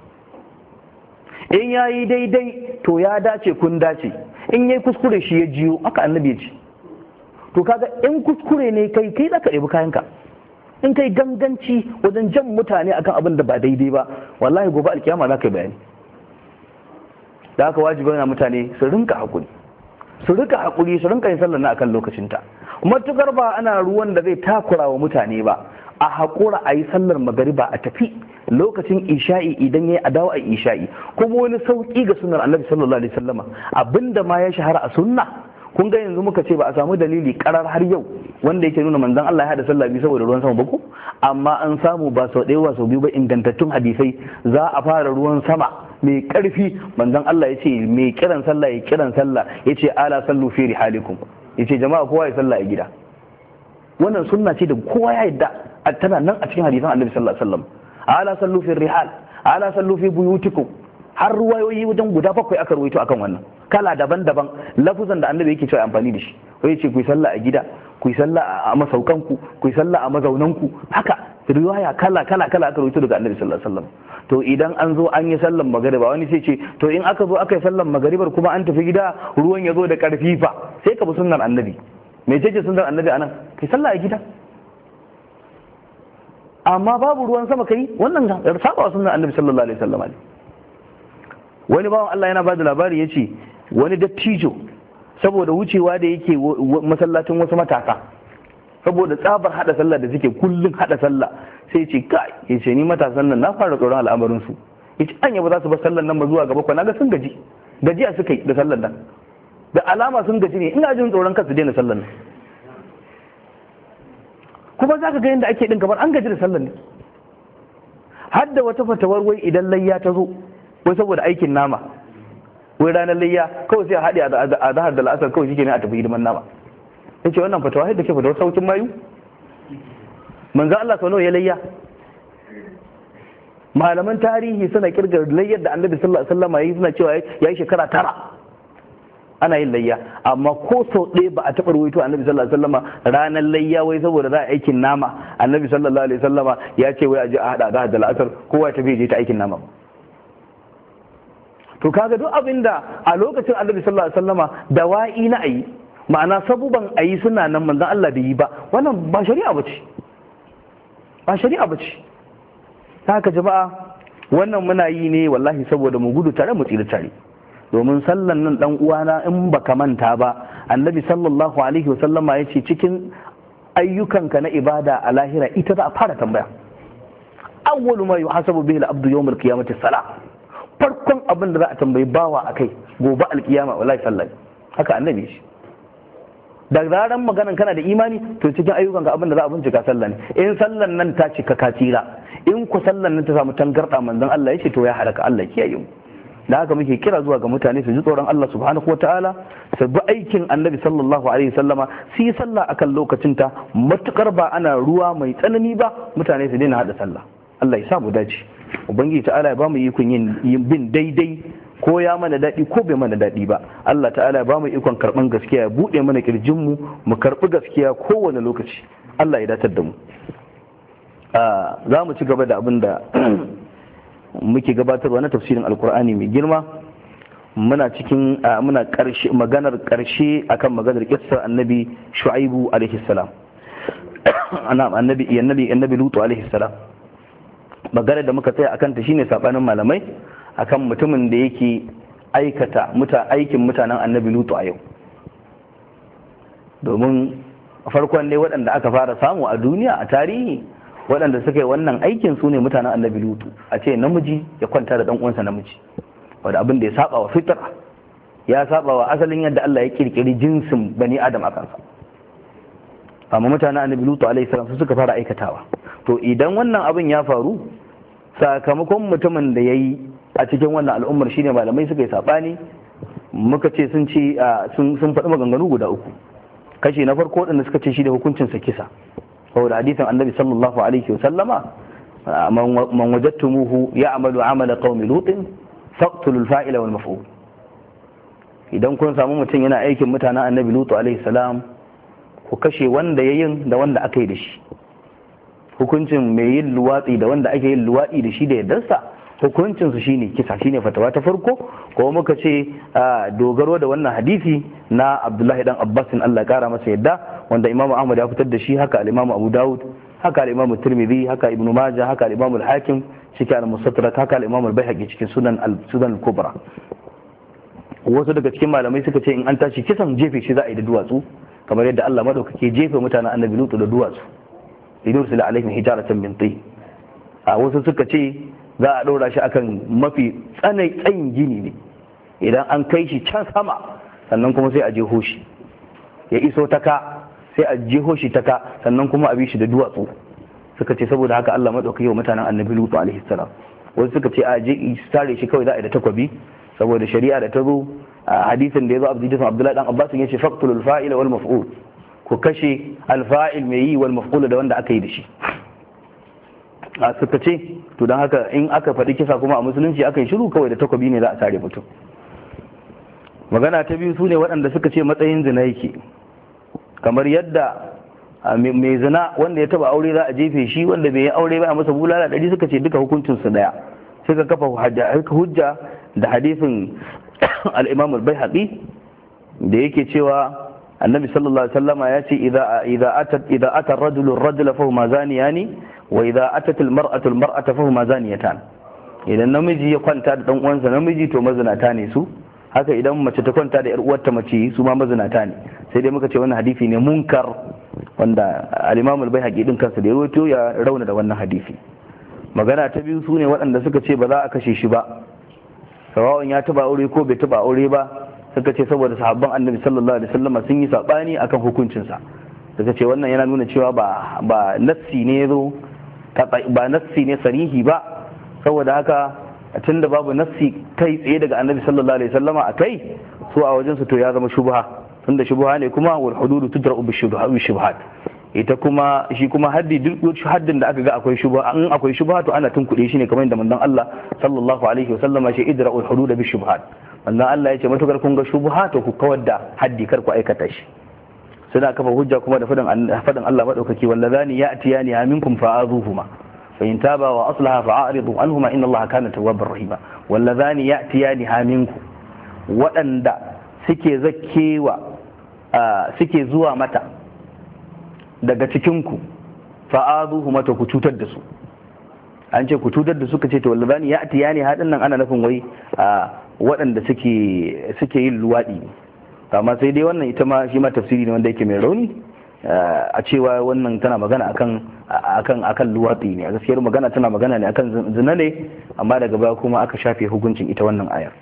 In yayi daidai to ya dace kun dace, in yayi kuskure shi ya jiyo, haka annabi ya ce. To kaga in kuskure ne kai zaka ɗebi kayanka, in kai ganganci wajen jan mutane akan abin da ba daidai ba, wallahi gobe alkiyama za ka yi bayani. Da haka wajibi na mutane su rinka hakuri, su rinka yin sallar na akan lokacinta. Matukar ba ana ruwan da zai takura wa mutane ba, a haƙura a yi sallar magariba a tafi lokacin isha'i idan ya yi adawa a isha'i. Kuma wani sauƙi ga sunnar annabi sallallahu alaihi wasallama, abinda ma ya shahara a sunna, kun ga yanzu muka ce ba a samu dalili karar har yau wanda yake nuna manzon Allah ya hada sallah biyu saboda ruwan sama ba ko, amma an samu ba sau ɗaya ba sau biyu ba ingantattun hadisai. Za a fara ruwan sama mai ƙarfi, manzon Allah ya ce mai kiran sallah ya kiran sallah, ya ce ala sallu fi rihalikum, ya ce jama'a kowa ya sallah a gida. Wannan sunna ce da kowa ya yadda, tana nan a cikin hadisan annabi sallallahu alaihi wasallam. Ala sallu fi rihal, ala sallu fi buyutikum, har ruwayoyi wajen guda 7 aka rawaito akan wannan kala daban-daban lafuzan da annabi yake cewa amfani da shi wai ce ku yi sallah a gida ku yi sallah a masaukanku ku yi sallah a mazaunanku haka riwaya kala aka rawaito daga annabi sallallahu alaihi wasallam to idan an zo an yi sallan magariba wani sai ce to in aka zo aka yi sallan magaribar kuma an tafi gida ruwan ya zo da karfi fa sai ka bi sunnar annabi me ce sunnar annabi anan kai sallah a gida amma babu ruwan sama kai wannan saba wa sunnar annabi sallallahu alaihi wasallam wani bawan Allah yana ba da labari yace wani dattijo saboda wucewa da yake masallacin wasu matasa saboda tsabar hada sallah da suke kullun hada sallah sai ce kai yace ni matasan nan na fara tsoron al'amarin su yace anya ba za su bar sallan nan ba zuwa gaba ko naga sun gajiya suka yi da sallan nan da alama sun gaji ne ina jin tsoron kansu daina sallan nan kuma zaka ga yanda ake din kamar an gaji da sallan ne har da wata fatawar wai idan layya ta zo wai saboda aikin nama wai ranar layya kawai sai a haɗe a zahar da la'asar kawai shi ne a tafi hidiman nama ya ce wannan fatawa yadda ke fatawar saukin mayu manzo Allah sau nawa ya layya malaman tarihi suna kirga layyar da annabi sallallahu alaihi wasallam yayi suna cewa yayi shekara 9 ana yin layya amma ko sau ɗaya ba a taɓa ruwaito annabi sallallahu alaihi wasallam ranar layya wai saboda za a aikin nama annabi sallallahu alaihi wasallam ya ce wai a je a haɗa zahar da la'asar kowa ya tafi je ta aikin nama to kaga duk abinda a lokacin annabi sallallahu alaihi wasallama dawa'i na ayi ma'ana sabuban ayi suna nan manzon Allah bai yi ba wannan ba shari'a bace haka jama'a wannan muna yi ne wallahi saboda mu gudu tare mu tsira tare domin sallan nan dan uwana in baka manta ba annabi sallallahu alaihi wasallama yace cikin ayyukanka na ibada a lahira ita za a fara tambaya awwalu ma yuhasabu bihi al-abdu yawm al-qiyamati as-salah farkon abin da za a tambayi bawa a kai gobe alkiyama wallahi sallah haka annabi shi da zaran maganan kana da imani to cikin ayyukan ka abin da za a bincika sallah ne in sallan nan ta cika ka tsira in ku sallan nan ta samu tangarda manzon Allah yace to ya halaka Allah kiyaye mu da haka muke kira zuwa ga mutane su ji tsoron Allah subhanahu wataala su bi aikin annabi sallallahu alaihi wasallama su yi sallah akan lokacin ta matukar ba ana ruwa mai tsanani ba mutane su daina hada sallah Allah ya sa mu dace ubangiji ta'ala ya bamu ikon yin bin daidai ko ya mana daɗi ko bai mana daɗi ba Allah ta'ala ya bamu ikon karɓan gaskiya ya buɗe mana kirjin mu karɓi gaskiya kowane lokaci Allah ya datar da mu za mu ci gaba da abin da muke gabatarwa na tafsirin alkur'ani mai girma muna cikin muna maganar ƙarshe akan maganar kissar annabi shu'aibu alaihi salam annabi lutu alaihi salam maganar da muka tsaya akan ta shine sabanin malamai akan mutumin da yake aikata aikin mutanen annabi lutu a yau domin farkon ne waɗanda aka fara samu a duniya a tarihi waɗanda suka yi wannan aikin su ne mutanen annabi lutu a ce namiji ya kwanta da ɗan uwansa namiji wanda abin da ya saba wa fitra ya saba wa asalin yadda Allah ya kirkiri jinsin bani adam a kansa amma mutanen annabi lutu alaihi salam su suka fara aikatawa to idan wannan abin ya faru sakamakon mutumin da ya yi a cikin wannan al'ummar shine malamai suka yi saɓani muka ce sun faɗi maganganu guda uku kashi na farko waɗanda suka ce shi da hukuncinsa kisa saboda hadisin annabi sallallahu alaihi wasallama man wajadtumuhu ya'malu amala qaumi lutin faqtulul fa'ila wal maf'ul idan kun samu mutum yana aikin mutanen annabi lutu alaihi salam ku kashe wanda yayin da wanda aka yi da shi hukuncin mai yin luwatsi da wanda ake yin luwatsi da shi da yardarsa hukuncin su shine kisa shine fatawa ta farko ko muka ce dogaro da wannan hadisi na Abdullahi dan Abbas Allah kara masa yadda wanda Imam Ahmad ya fitar da shi haka al-Imam Abu Dawud haka al-Imam Tirmidhi haka Ibn Majah haka al-Imam al-Hakim cikin al-Mustadrak haka al-Imam al-Baihaqi cikin sunan al-Kubra wasu daga cikin malamai suka ce in an tashi kisan jefe shi za a yi da duwatsu kamar yadda Allah madaukake jefe mutanen annabi Lutu da duwatsu linursila alaihim hijaratan min tin a wasu suka ce za a ɗora shi akan mafi tsayin gini ne idan an kai shi can sama sannan kuma sai a jeho shi ya iso taka sai a jeho shi taka sannan kuma a bi shi da duwatsu suka ce saboda haka Allah madaukaki wa mutanen annabi Lutu alaihi salam wasu suka ce a je sare shi kawai za a yi da takwabi saboda shari'a da ta zo a hadisin da ya zo Abdullahi dan Abbas ya ce faqtulul fa'ila wal maf'ul ku kashe alfa'il mai yi wal maf'ul da wanda aka yi da shi a suka ce to don haka in aka faɗi kisa kuma a musulunci aka yi shiru kawai da takobi ne za a sare mutum. Magana ta biyu su ne waɗanda suka ce matsayin zina yake, kamar yadda mai zina wanda ya taba aure za a jefe shi, wanda bai yi aure ba a masa bulala ɗari, suka ce duka hukuncinsu ɗaya. Suka kafa hujja da hadisin al-Imam al-Baihaqi da yake cewa annabi sallallahu alaihi wasallama ya ce idza ata ar-rajulu ar-rajula fa huma zaniyani wa idza atat al-mar'atu al-mar'ata fa huma zaniyatan. Idan namiji ya kwanta da dan uwansa namiji to mazinata ne su, haka idan mace ta kwanta da yar uwarta mace su ma mazinata ne. Sai dai muka ce wannan hadisi ne munkar, wanda al-Imam al-Baihaqi din kansa da ya rawaito ya rauna da wannan hadisi. Magana ta biyu su ne waɗanda suka ce ba za a kashe shi ba, sawa'un ya taba aure ko bai taba aure ba, suka ce saboda sahabban annabi sallallahu alaihi wasallam sun yi sabani akan hukuncinsa. Suka ce wannan yana nuna cewa ba nassi ne zo, ba nassi ne sarihi ba, saboda haka tunda babu nassi kai tsaye daga annabi sallallahu alaihi wasallam akai, su a wajen su to ya zama shubha, tunda shubha ne kuma wal hududu tudra'u bi shubhat. Ita kuma shi kuma haddi, duk haddin da aka ga akwai shubha, in akwai shubha to ana tunkuɗe shi ne, kamar yadda manzon Allah sallallahu alaihi wasallama shi idra'ul hudud bi shubhat. Manzon Allah ya ce matukar kun ga shubha to ku kawar da haddi, kar ku aikata shi. Suna kafa hujja kuma da fadin Allah madaukaki, wallazani ya'tiyani minkum fa'azuhuma fa in taba wa aslaha fa'aridu anhuma inna Allah kana tawwabur rahima. Wallazani ya'tiyani minkum, waɗanda suke zuwa mata daga cikinku fa'azuhu mata ku cutar da su. An ce ku cutar da su, ka ce to wallazani ya'tiyani hadin nan ana nufin wai waɗanda suke yin luwaɗi. Amma sai dai wannan ita ma shi ma tafsiri ne wanda yake mai rauni, a cewa wannan tana magana akan luwaɗi ne. A gaskiyar magana tana magana ne akan zina ne, amma daga baya kuma aka shafe hukuncin ita wannan ayar.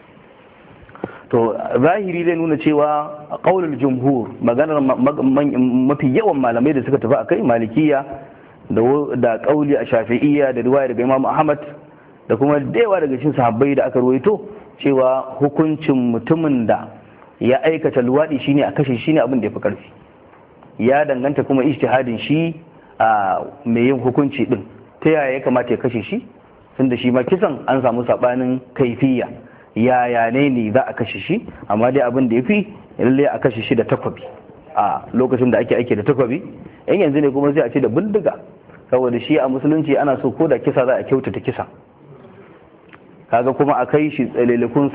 To zahiri zai nuna cewa qaulul jumhur, maganar mafi yawan malamai da suka tafi akai, malikiya da qauli a shafi'iyya da riwaya daga Imam Ahmad da kuma dayawa daga cikin sahabbai da aka ruwaito, cewa hukuncin mutumin da ya aikata luwadi shine a kashe shi ne abin da yafi karfi. Ya danganta kuma ijtihadin shi a mai yin hukunci din, ta yaya ya kamata ya kashe shi, tunda shi ma kisan an samu sabanin kaifiyya, yaya ne za a kashe shi. Amma dai abin da ya fi lalle a kashe shi da takwabi, a lokacin da ake aiki da takwabi. Yan yanzu ne kuma sai a ce da bindiga, saboda shi a musulunci ana so ko da kisa za a kyautata kisa. Kaga kuma a kai shi tsalelekun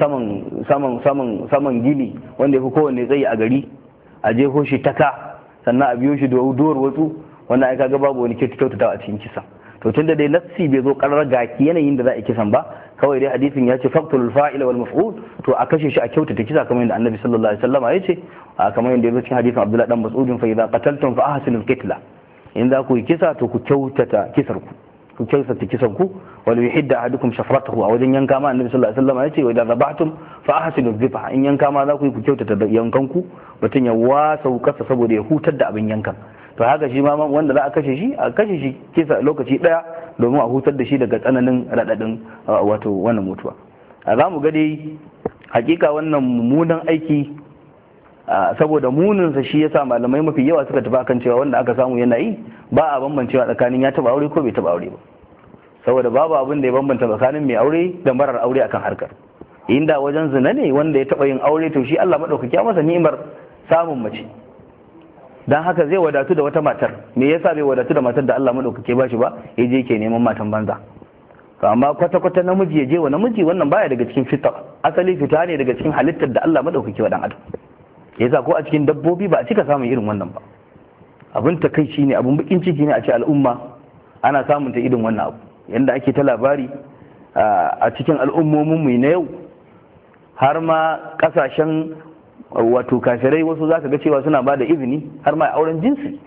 saman gini wanda ya fi kowanne tsayi a gari, a jefo shi taka, sannan a biyo shi da duwar wasu, wannan ai kaga babu wani kyautatawa a cikin kisa. To tunda dai nassi bai zo karar gaki yanayin da za a kisan ba, kawai dai hadisin ya ce faqtul fa'il wal maf'ul, to a kashe shi a kyautata kisa, kamar yadda annabi sallallahu alaihi wasallam ya ce, kamar yadda ya zo cikin hadisin Abdullah dan Mas'ud, fa idza qataltum fa ahsinul qitla, in za ku yi kisa to ku kyautata kisar ku kyautata kisan ku. wal yuhidda ahadukum shafratahu, a wajen yanka ma annabi sallallahu alaihi wasallam ya ce wa idza zabahtum fa ahsinul dhibha, in yanka ma za ku yi ku kyautata yankan ku, mutun ya wasa wukarsa saboda ya hutar da abin yankan. To haka shi ma wanda za a kashe shi kisa lokaci daya, domin a hutar da shi daga tsananin radadin wato wannan mutuwa. Za mu ga dai hakika wannan mummunan aiki, saboda muninsa shi yasa malamai mafi yawa suka tafi akan cewa wanda aka samu yana yi ba a bambancewa tsakanin ya taba aure ko bai taba aure ba, saboda babu abin da ya bambanta tsakanin mai aure da marar aure akan harkar. Inda wajen zina ne, wanda ya taba yin aure to shi Allah madaukaki ya masa ni'imar samun mace, dan haka zai wadatu da wata matar. Me yasa bai wadatu da matar da Allah madaukake ba shi ba, yaje yake neman matan banza? To amma kwata namiji ya je wa namiji, wannan baya daga cikin fitra, asali fita ne daga cikin halittar da Allah madaukake wa dan adam. Yasa ko a cikin dabbobi ba a cika samun irin wannan ba. Abin takeici ne, abin bakin ciki ne a ce al'umma ana samun ta irin wannan abu, yanda ake ta labari a cikin al'ummomin mu na yau, har ma kasashen wato kafirai wasu zaka ga cewa suna bada izini har ma auren jinsi.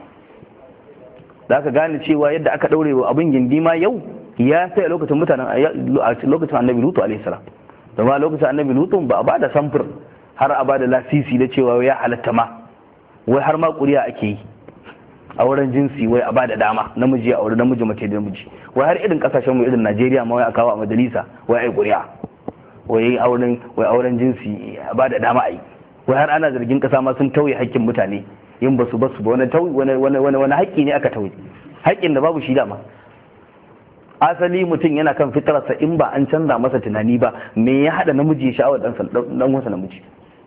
Zaka gane cewa yadda aka daure wa abin gindi ma yau ya sai a lokacin lokacin Annabi Lutu alaihi salam. Kuma lokacin Annabi Lutu ba a bada samfur har a bada lasisi da cewa ya halatta ma, wai har ma ƙuri'a ake yi auren jinsi, wai a bada dama namiji a aure namiji, mace da namiji. Wai har irin kasashen mu irin Najeriya ma wai a kawo a majalisa wai ai ƙuri'a, wai auren jinsi a bada dama a yi. Wai har ana zargin kasa ma sun tauye haƙƙin mutane, yin basu ba wani haƙƙi ne aka tauye, haƙƙin da babu shi dama. asali mutum yana kan fitararsa in ba an canza masa tunani ba, me ya hada namiji sha'awar dan uwansa namiji?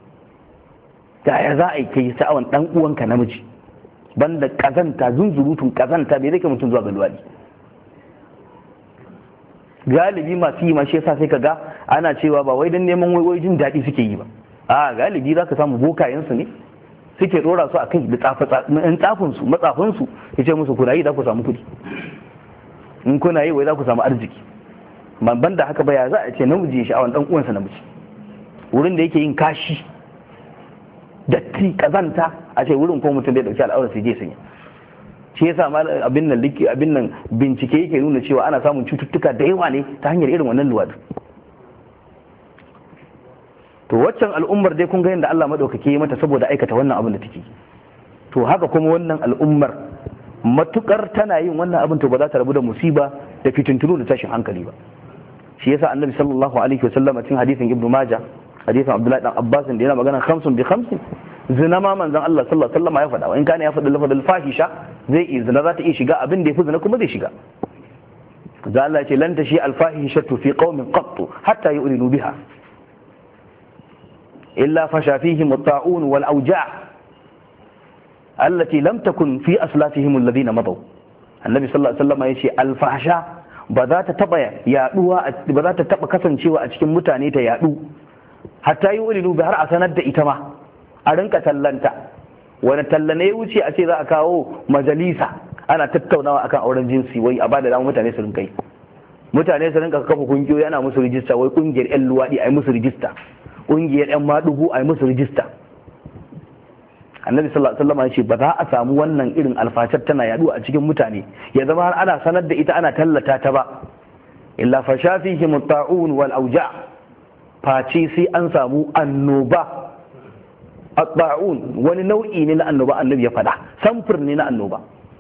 ya za a yi kai sha'awar dan uwanka namiji banda kazanta, zunzurutun kazanta bai zai kai mutum zuwa ga luwadi. Galibi masu yi ma shi yasa sai ka ga ana cewa ba wai dan neman wai jin daɗi suke yi ba, a galibi za ka samu bokayensu ne suke dora su akan da tsafinsu matsafinsu ya ce musu kuna yi za ku samu kuɗi, in kuna yi wai za ku samu arziki. ban da haka ba ya za a ce namiji ya sha'awar dan uwansa namiji wurin da yake yin kashi datti kazanta, a ce wurin ko mutum da ya dauki al'aurar sai je sanya. shi yasa abin nan bincike yake nuna cewa ana samun cututtuka da yawa ne ta hanyar irin wannan luwadi. to waccan al'ummar dai kun ga yadda Allah madaukake ya mata saboda aikata wannan abin da take. to haka kuma wannan al'ummar matukar tana yin wannan abin to ba za ta rabu da musiba da fitintunu da tashin hankali ba. shi yasa annabi sallallahu alaihi wasallam a cikin hadisin ibnu majah, hadisin abdullahi dan abbas da yana magana 5 bi 5, zina ma manzon Allah sallallahu alaihi wasallam ya faɗa, wa in kana ya faɗa lafadul fahisha zai iya zina, za ta iya shiga abin da ya fi zina kuma zai shiga. za Allah ce lan tashi al fahishatu fi qaumin qattu hatta yu'linu biha illa fasha fihim at-ta'un wal awja' allati lam takun fi aslafihim alladhina madaw. annabi sallallahu alaihi wasallam yace al fahsha ba za ta taba yaduwa, ba za ta taba kasancewa a cikin mutane ta yadu hatta yu'linu bi har a sanar da ita ma a rinka tallanta. wani talla ne ya wuce a ce za a kawo majalisa ana tattaunawa akan auren jinsi, wai a bada dama mutane su rinka yi, mutane su rinka kafa kungiyoyi ana musu rijista, wai kungiyar yan luwadi a yi musu rijista, kungiyar yan madugu a yi musu rijista. annabi sallallahu alaihi wasallam ya ce ba za a samu wannan irin alfashar tana yaduwa a cikin mutane ya zama har ana sanar da ita ana tallata ta ba illa fasha fihi ta'un wal awja', face sai an samu annoba. at-ta'un wani nau'i ne na annoba, annabi ya faɗa samfur ne na annoba.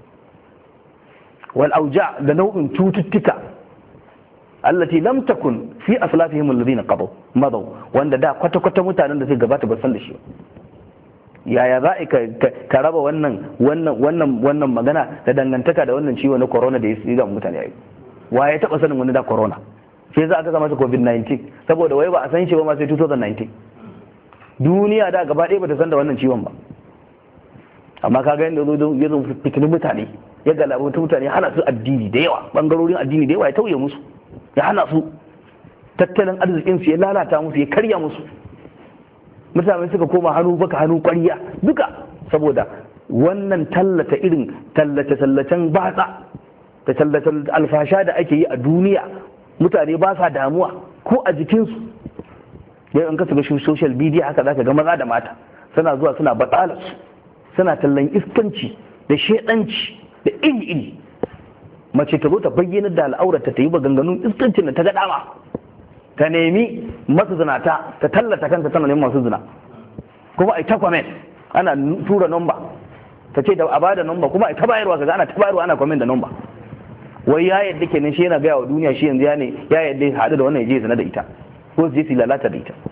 wal awja' da nau'in cututtuka allati lam takun fi aslafihim alladhina madaw, wanda da kwata-kwata mutanen da suka gabata ba san da shi. yaya za ka raba wannan magana da dangantaka da wannan ciwo na corona da ya yi ga mutane yayi? wa ya taba sanin wani da corona? sai za aka sa masa covid-19 saboda wai ba a san shi ba ma sai 2019. duniya da gaba ɗaya bata san da wannan ciwon ba, amma kaga yadda ya zo fitinin mutane, ya galabata mutane, hana su addini da yawa, bangarorin addini da yawa ya tauye musu, ya hana su tattalin arzikin su, ya lalata musu, ya karya musu. mutane suka koma hannu baka hannu ƙwarya duka saboda wannan tallata irin tallace-tallacen batsa da tallacen alfasha da ake yi a duniya. mutane ba sa damuwa ko a jikinsu. yau in ka shiga social media haka zaka ga maza da mata suna zuwa suna batsalarsu, suna tallan iskanci da shedanci da iri-iri. mace ta zo ta bayyana da al'aurata ta yi maganganun iskancin da ta ga dama, ta nemi masu zinata, ta tallata kanta tana neman masu zina, kuma ai ta comment ana tura number, ta ce da a bada number kuma ai ta bayarwa, kaga ana ta bayarwa ana comment da number. wai ya yadda kenan shi yana gaya wa duniya shi yanzu ya yadda ya haɗu da wannan ya je zina da ita ko su je su lalata da ita.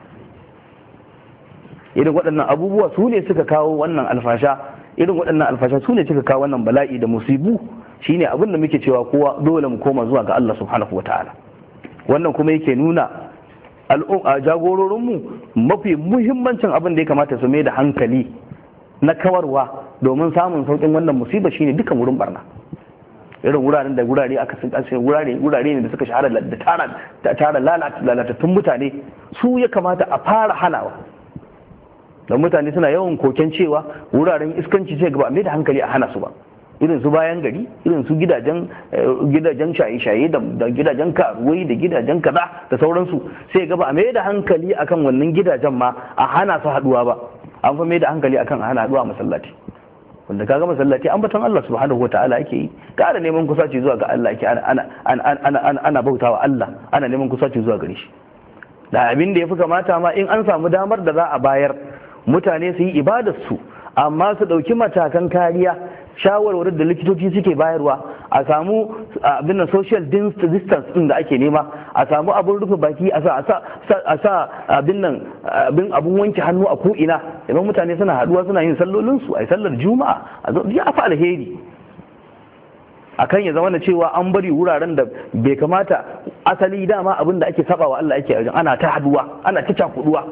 irin waɗannan abubuwa su ne suka kawo wannan alfasha, irin waɗannan alfasha su ne suka kawo wannan bala'i da musibu. shine abin da muke cewa kowa dole mu koma zuwa ga Allah subhanahu wataala. wannan kuma yake nuna jagororinmu mafi muhimmancin abin da ya kamata su mai da hankali na kawarwa domin samun sauƙin wannan musiba shine dukan wurin barna. irin wuraren da wurare ne da suka shahara da tara lalatattun mutane, su ya kamata a fara hanawa. don mutane suna yawan koken cewa wuraren iskanci sai gaba mai da hankali a hana su ba, irin su bayan gari, irin su gidajen shaye-shaye da gidajen karuwai da gidajen kaza da sauransu, sai gaba a mai da hankali akan wannan gidajen ma a hana su haduwa ba, an fa mai da hankali akan a hana haduwa masallaci. wanda kaga masallaci ambaton Allah subhanahu wataala ake yi, ƙara neman kusaci zuwa ga Allah ake ana bautawa Allah, ana neman kusaci zuwa gare shi. da abin da yafi kamata ma in an samu damar da za a bayar mutane su yi ibadar su, amma su dauki matakan kariya, shawarwarin da likitoci suke bayarwa, a samu abin da social distance din da ake nema, a samu abin rufe baki, a sa abin wanke hannu a ko'ina, idan mutane suna haduwa suna yin sallolinsu, a yi sallar juma'a, a zo ya fa alheri. akan ya zama da cewa an bari wuraren da bai kamata, asali dama abin da ake saba wa Allah ake a ana ta haduwa, ana ta cakuduwa,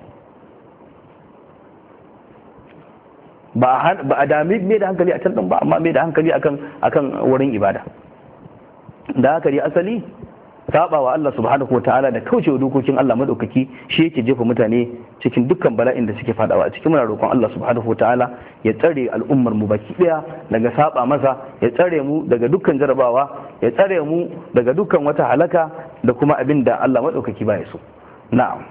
ba a dami mai da hankali a can din ba, amma mai da hankali akan wurin ibada. Da haka dai asali saba wa Allah subhanahu wataala da kaucewa dokokin Allah madaukaki shi yake jefa mutane cikin dukkan bala'in da suke fadawa a cikin. Muna roƙon Allah subhanahu wataala ya tsare al'ummar mu baki daya daga saba masa, ya tsare mu daga dukkan jarabawa, ya tsare mu daga dukkan wata halaka da kuma abin da Allah madaukaki baya so. Na'am.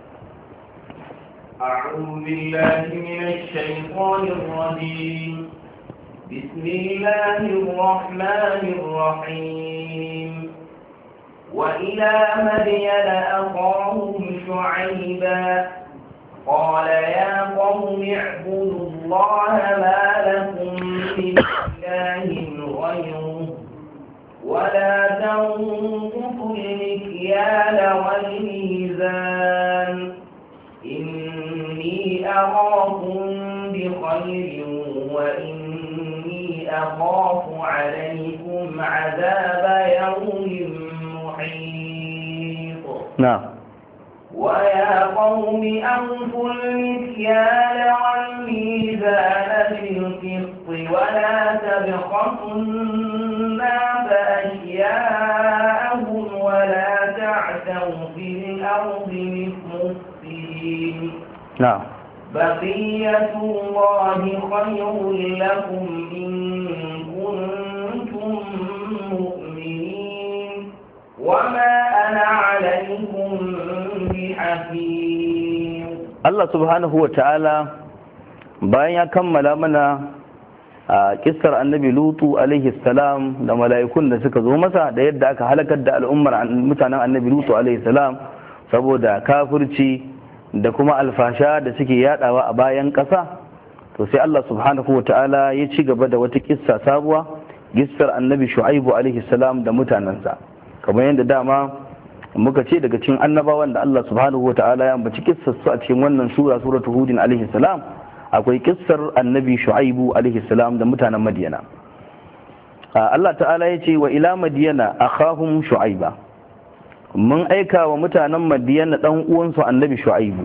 أعوذ بالله من الشيطان الرجيم. بسم الله الرحمن الرحيم. وإلى مدين أخاهم شعيبا قال يا قوم اعبدوا الله ما لكم من إله غيره ولا تنقصوا المكيال والميزان إني أراكم بخير وإني أخاف عليكم عذاب يوم محيط. نعم. ويا قوم أوفوا المكيال والميزان بالقسط ولا تبخسوا الناس أشياءهم ولا تعثوا في الأرض مفسدين. نعم. بقية الله خير لكم إن كنتم مؤمنين وما أنا عليكم بحفيظ. الله سبحانه وتعالى bayan ya kammala mana a kissar annabi lutu alaihi salam da mala'ikun da suka zo masa da yadda aka halakar da al'ummar mutanen annabi lutu alaihi salam saboda kafirci da kuma alfasha da suke yadawa a bayan ƙasa, to sai Allah subhanahu wa ta'ala ya ci gaba da wata kissa sabuwa, kissar annabi shu'aibu alaihi salam da mutanensa. Kamar yadda dama muka ce daga cikin annabawan da Allah subhanahu wa ta'ala ya ambaci kissar su a cikin wannan sura, suratul hudin alaihi salam, akwai kissar annabi shu'aibu alaihi salam da mutanen madiyana. Allah ta'ala ya ce wa ila madiyana akhahum shu'aiba, mun aika wa mutanen madiyana dan uwansu annabi shu'aibu.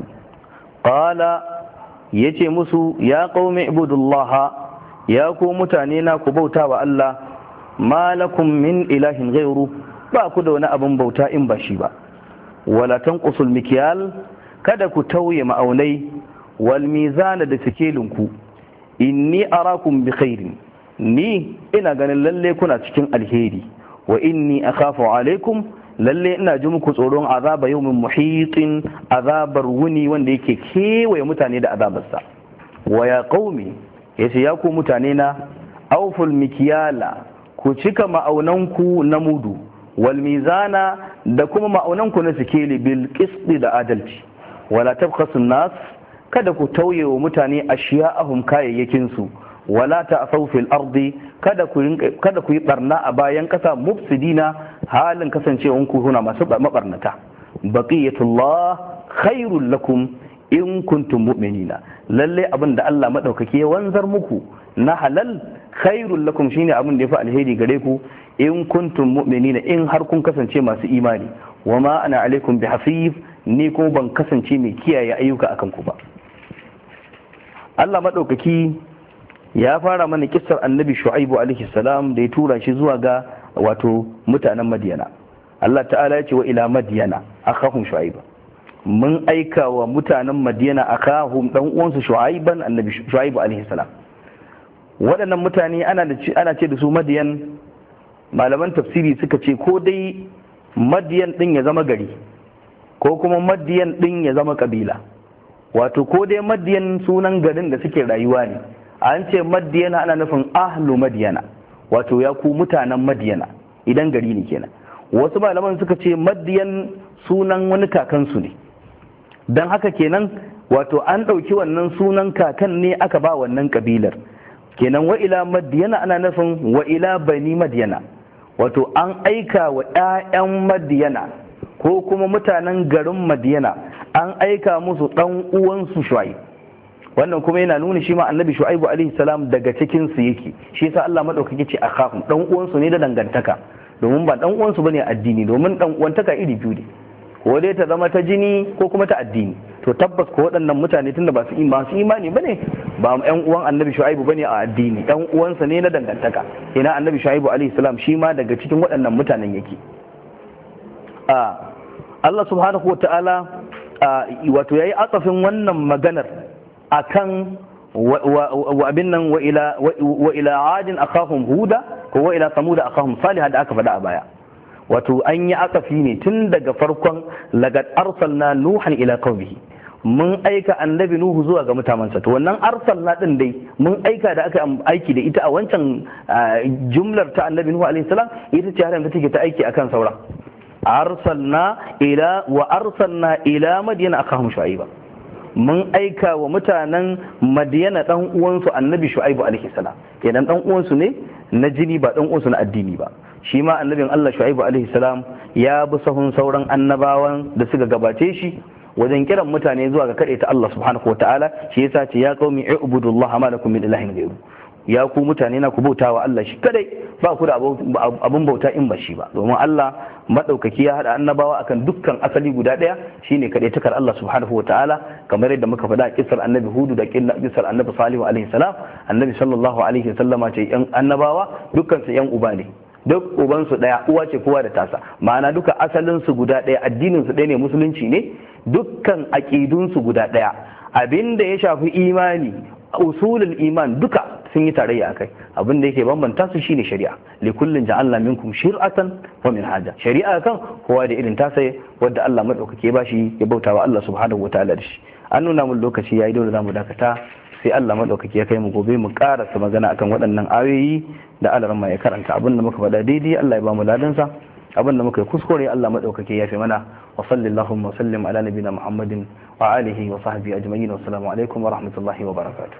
Qala, yace musu ya qaumi ibudullaha, ya ku mutane na ku bauta wa Allah, ma lakum min ilahin ghairu, ba ku da wani abin bauta in ba shi ba. Wala tanqusul mikyal, kada ku tauye ma'aunai, wal mizana da sikelinku. Inni arakum bi khairin, ni ina ganin lalle kuna cikin alheri. Wa inni akhafu alaikum, lalle ina ji muku tsoron azaba yawmin muhitin, azabar wuni wanda yake kewaye mutane da azabarsa. Wa ya qaumi, yace ya ku mutane na, awful mikyala, ku cika ma'aunanku na mudu, wal mizana da kuma ma'aunanku na sikeli, bil qisti da adalci. Wala tabkhasu nas, kada ku tauye wa mutane ashiya'ahum kayayyakin su. Wala ta'thaw fil ardi, kada ku yi barna a bayan kasa, mufsidina, halin kasancewan ku huna masu mabarnata. Baqiyatullah khairul lakum in kuntum mu'minina, lalle abin da Allah madaukake ya wanzar muku na halal, khairul lakum shine abin da yafi alheri gare ku, in kuntum mu'minina, in har kun kasance masu imani. Wama ana alaikum bihafiz, ni ko ban kasance mai kiyaye ayyuka akan ku ba. Allah madaukaki ya fara mana kissar annabi shu'aibu alaihi salam da ya tura shi zuwa ga wato mutanen madiyana. Allah ta'ala ya ce wa ila madiyana akhahum shu'aiba, mun aika wa mutanen madiyana akhahum dan uwansu shu'aiban annabi shu'aibu alaihi salam. Waɗannan mutane ana ce da su madiyan, malaman tafsiri suka ce ko dai madiyan din ya zama gari ko kuma madiyan din ya zama kabila, wato ko dai madiyan sunan garin da suke rayuwa ne, an ce madiyana ana nufin ahlu madiyana, wato ya ku mutanen madiyana idan gari ne kenan. Wasu malaman suka ce madiyan sunan wani kakansu ne, don haka kenan wato an ɗauki wannan sunan kakan ne aka ba wannan kabilar kenan. Wa ila madiyana ana nufin wa ila bani madiyana, wato an aika wa 'ya'yan madiyana ko kuma mutanen garin madiyana, an aika musu ɗan uwansu shu'aib. wannan kuma yana nuna shi ma annabi shu'aibu alaihi salam daga cikin su yake, shi yasa Allah madaukaki ce akhahum, dan uwansu ne da dangantaka, domin ba dan uwansu bane addini, domin dan uwantaka iri biyu ne, ko dai ta zama ta jini ko kuma ta addini. To tabbas ko waɗannan mutane tunda ba su imani bane, ba ƴan uwan annabi shu'aibu bane a addini, ɗan uwansa ne na dangantaka. Ina annabi shu'aibu alaihi salam shi ma daga cikin waɗannan mutanen yake. Allah subhanahu wa ta'ala wato yayi atsafin wannan maganar akan wa abin nan wa ila adin akhahum huda ko wa ila samud akhahum salih da aka faɗa a baya. Wato an yi atsafi ne tun daga farkon laqad arsalna nuhan ila qaumihi, mun aika annabi nuhu zuwa ga mutanensa. To wannan arsalna din dai mun aika da aka aiki da ita a wancan jumlar ta annabi nuhu alaihi salam, ita ce har yanzu take ta aiki akan saura. arsalna ila madiyana akahum shu'aiba, mun aika wa mutanen madiyana dan uwansu annabi shu'aibu alaihi salam, kenan dan uwansu ne na jini ba dan uwansu na addini ba. Shi ma annabin Allah shu'aibu alaihi salam ya bi sahun sauran annabawan da suka gabace shi wajen kiran mutane zuwa ga ta Allah subhanahu wa ta'ala. Shi yasa ce ya qaumi ibudullaha ma lakum min ilahin ghayru, ya ku mutane na ku bauta wa Allah shi kadai, ba ku da abun bauta in ba shi ba, domin Allah madaukaki ya hada annabawa akan dukkan asali guda daya, shine kadai takar Allah subhanahu wataala, kamar yadda muka faɗa a kissar annabi Hudu da kissar annabi Salihu alaihi salam. Annabi sallallahu alaihi wasallama ce yan annabawa dukkan su yan uba ne, duk uban su daya, uwa ce kowa da tasa, ma'ana duka asalin su guda daya, addinin su daya ne, musulunci ne, dukkan aqidun su guda daya. Abinda ya shafi imani, usulul iman duka sun yi tarayya akai. Abin da yake bambanta su shine shari'a, li kullin ja'alna minkum shir'atan wa minhaja. Shari'a kan kowa da irin tasa wadda Allah madaukake ba shi ya bautawa Allah subhanahu wataala da shi. An nuna mun lokaci yayi, dole zamu dakata, sai Allah madaukake ya kai mu gobe mu karasa magana akan waɗannan ayoyi da Allah ya karanta. Abin da muka faɗa daidai Allah ya ba mu ladan sa, abin da muka yi kuskure Allah madaukake ya fi mana. Wa sallallahu wa sallim ala nabiyina Muhammadin wa alihi wa sahbihi ajma'in. Wa assalamu alaikum wa rahmatullahi wa barakatuh.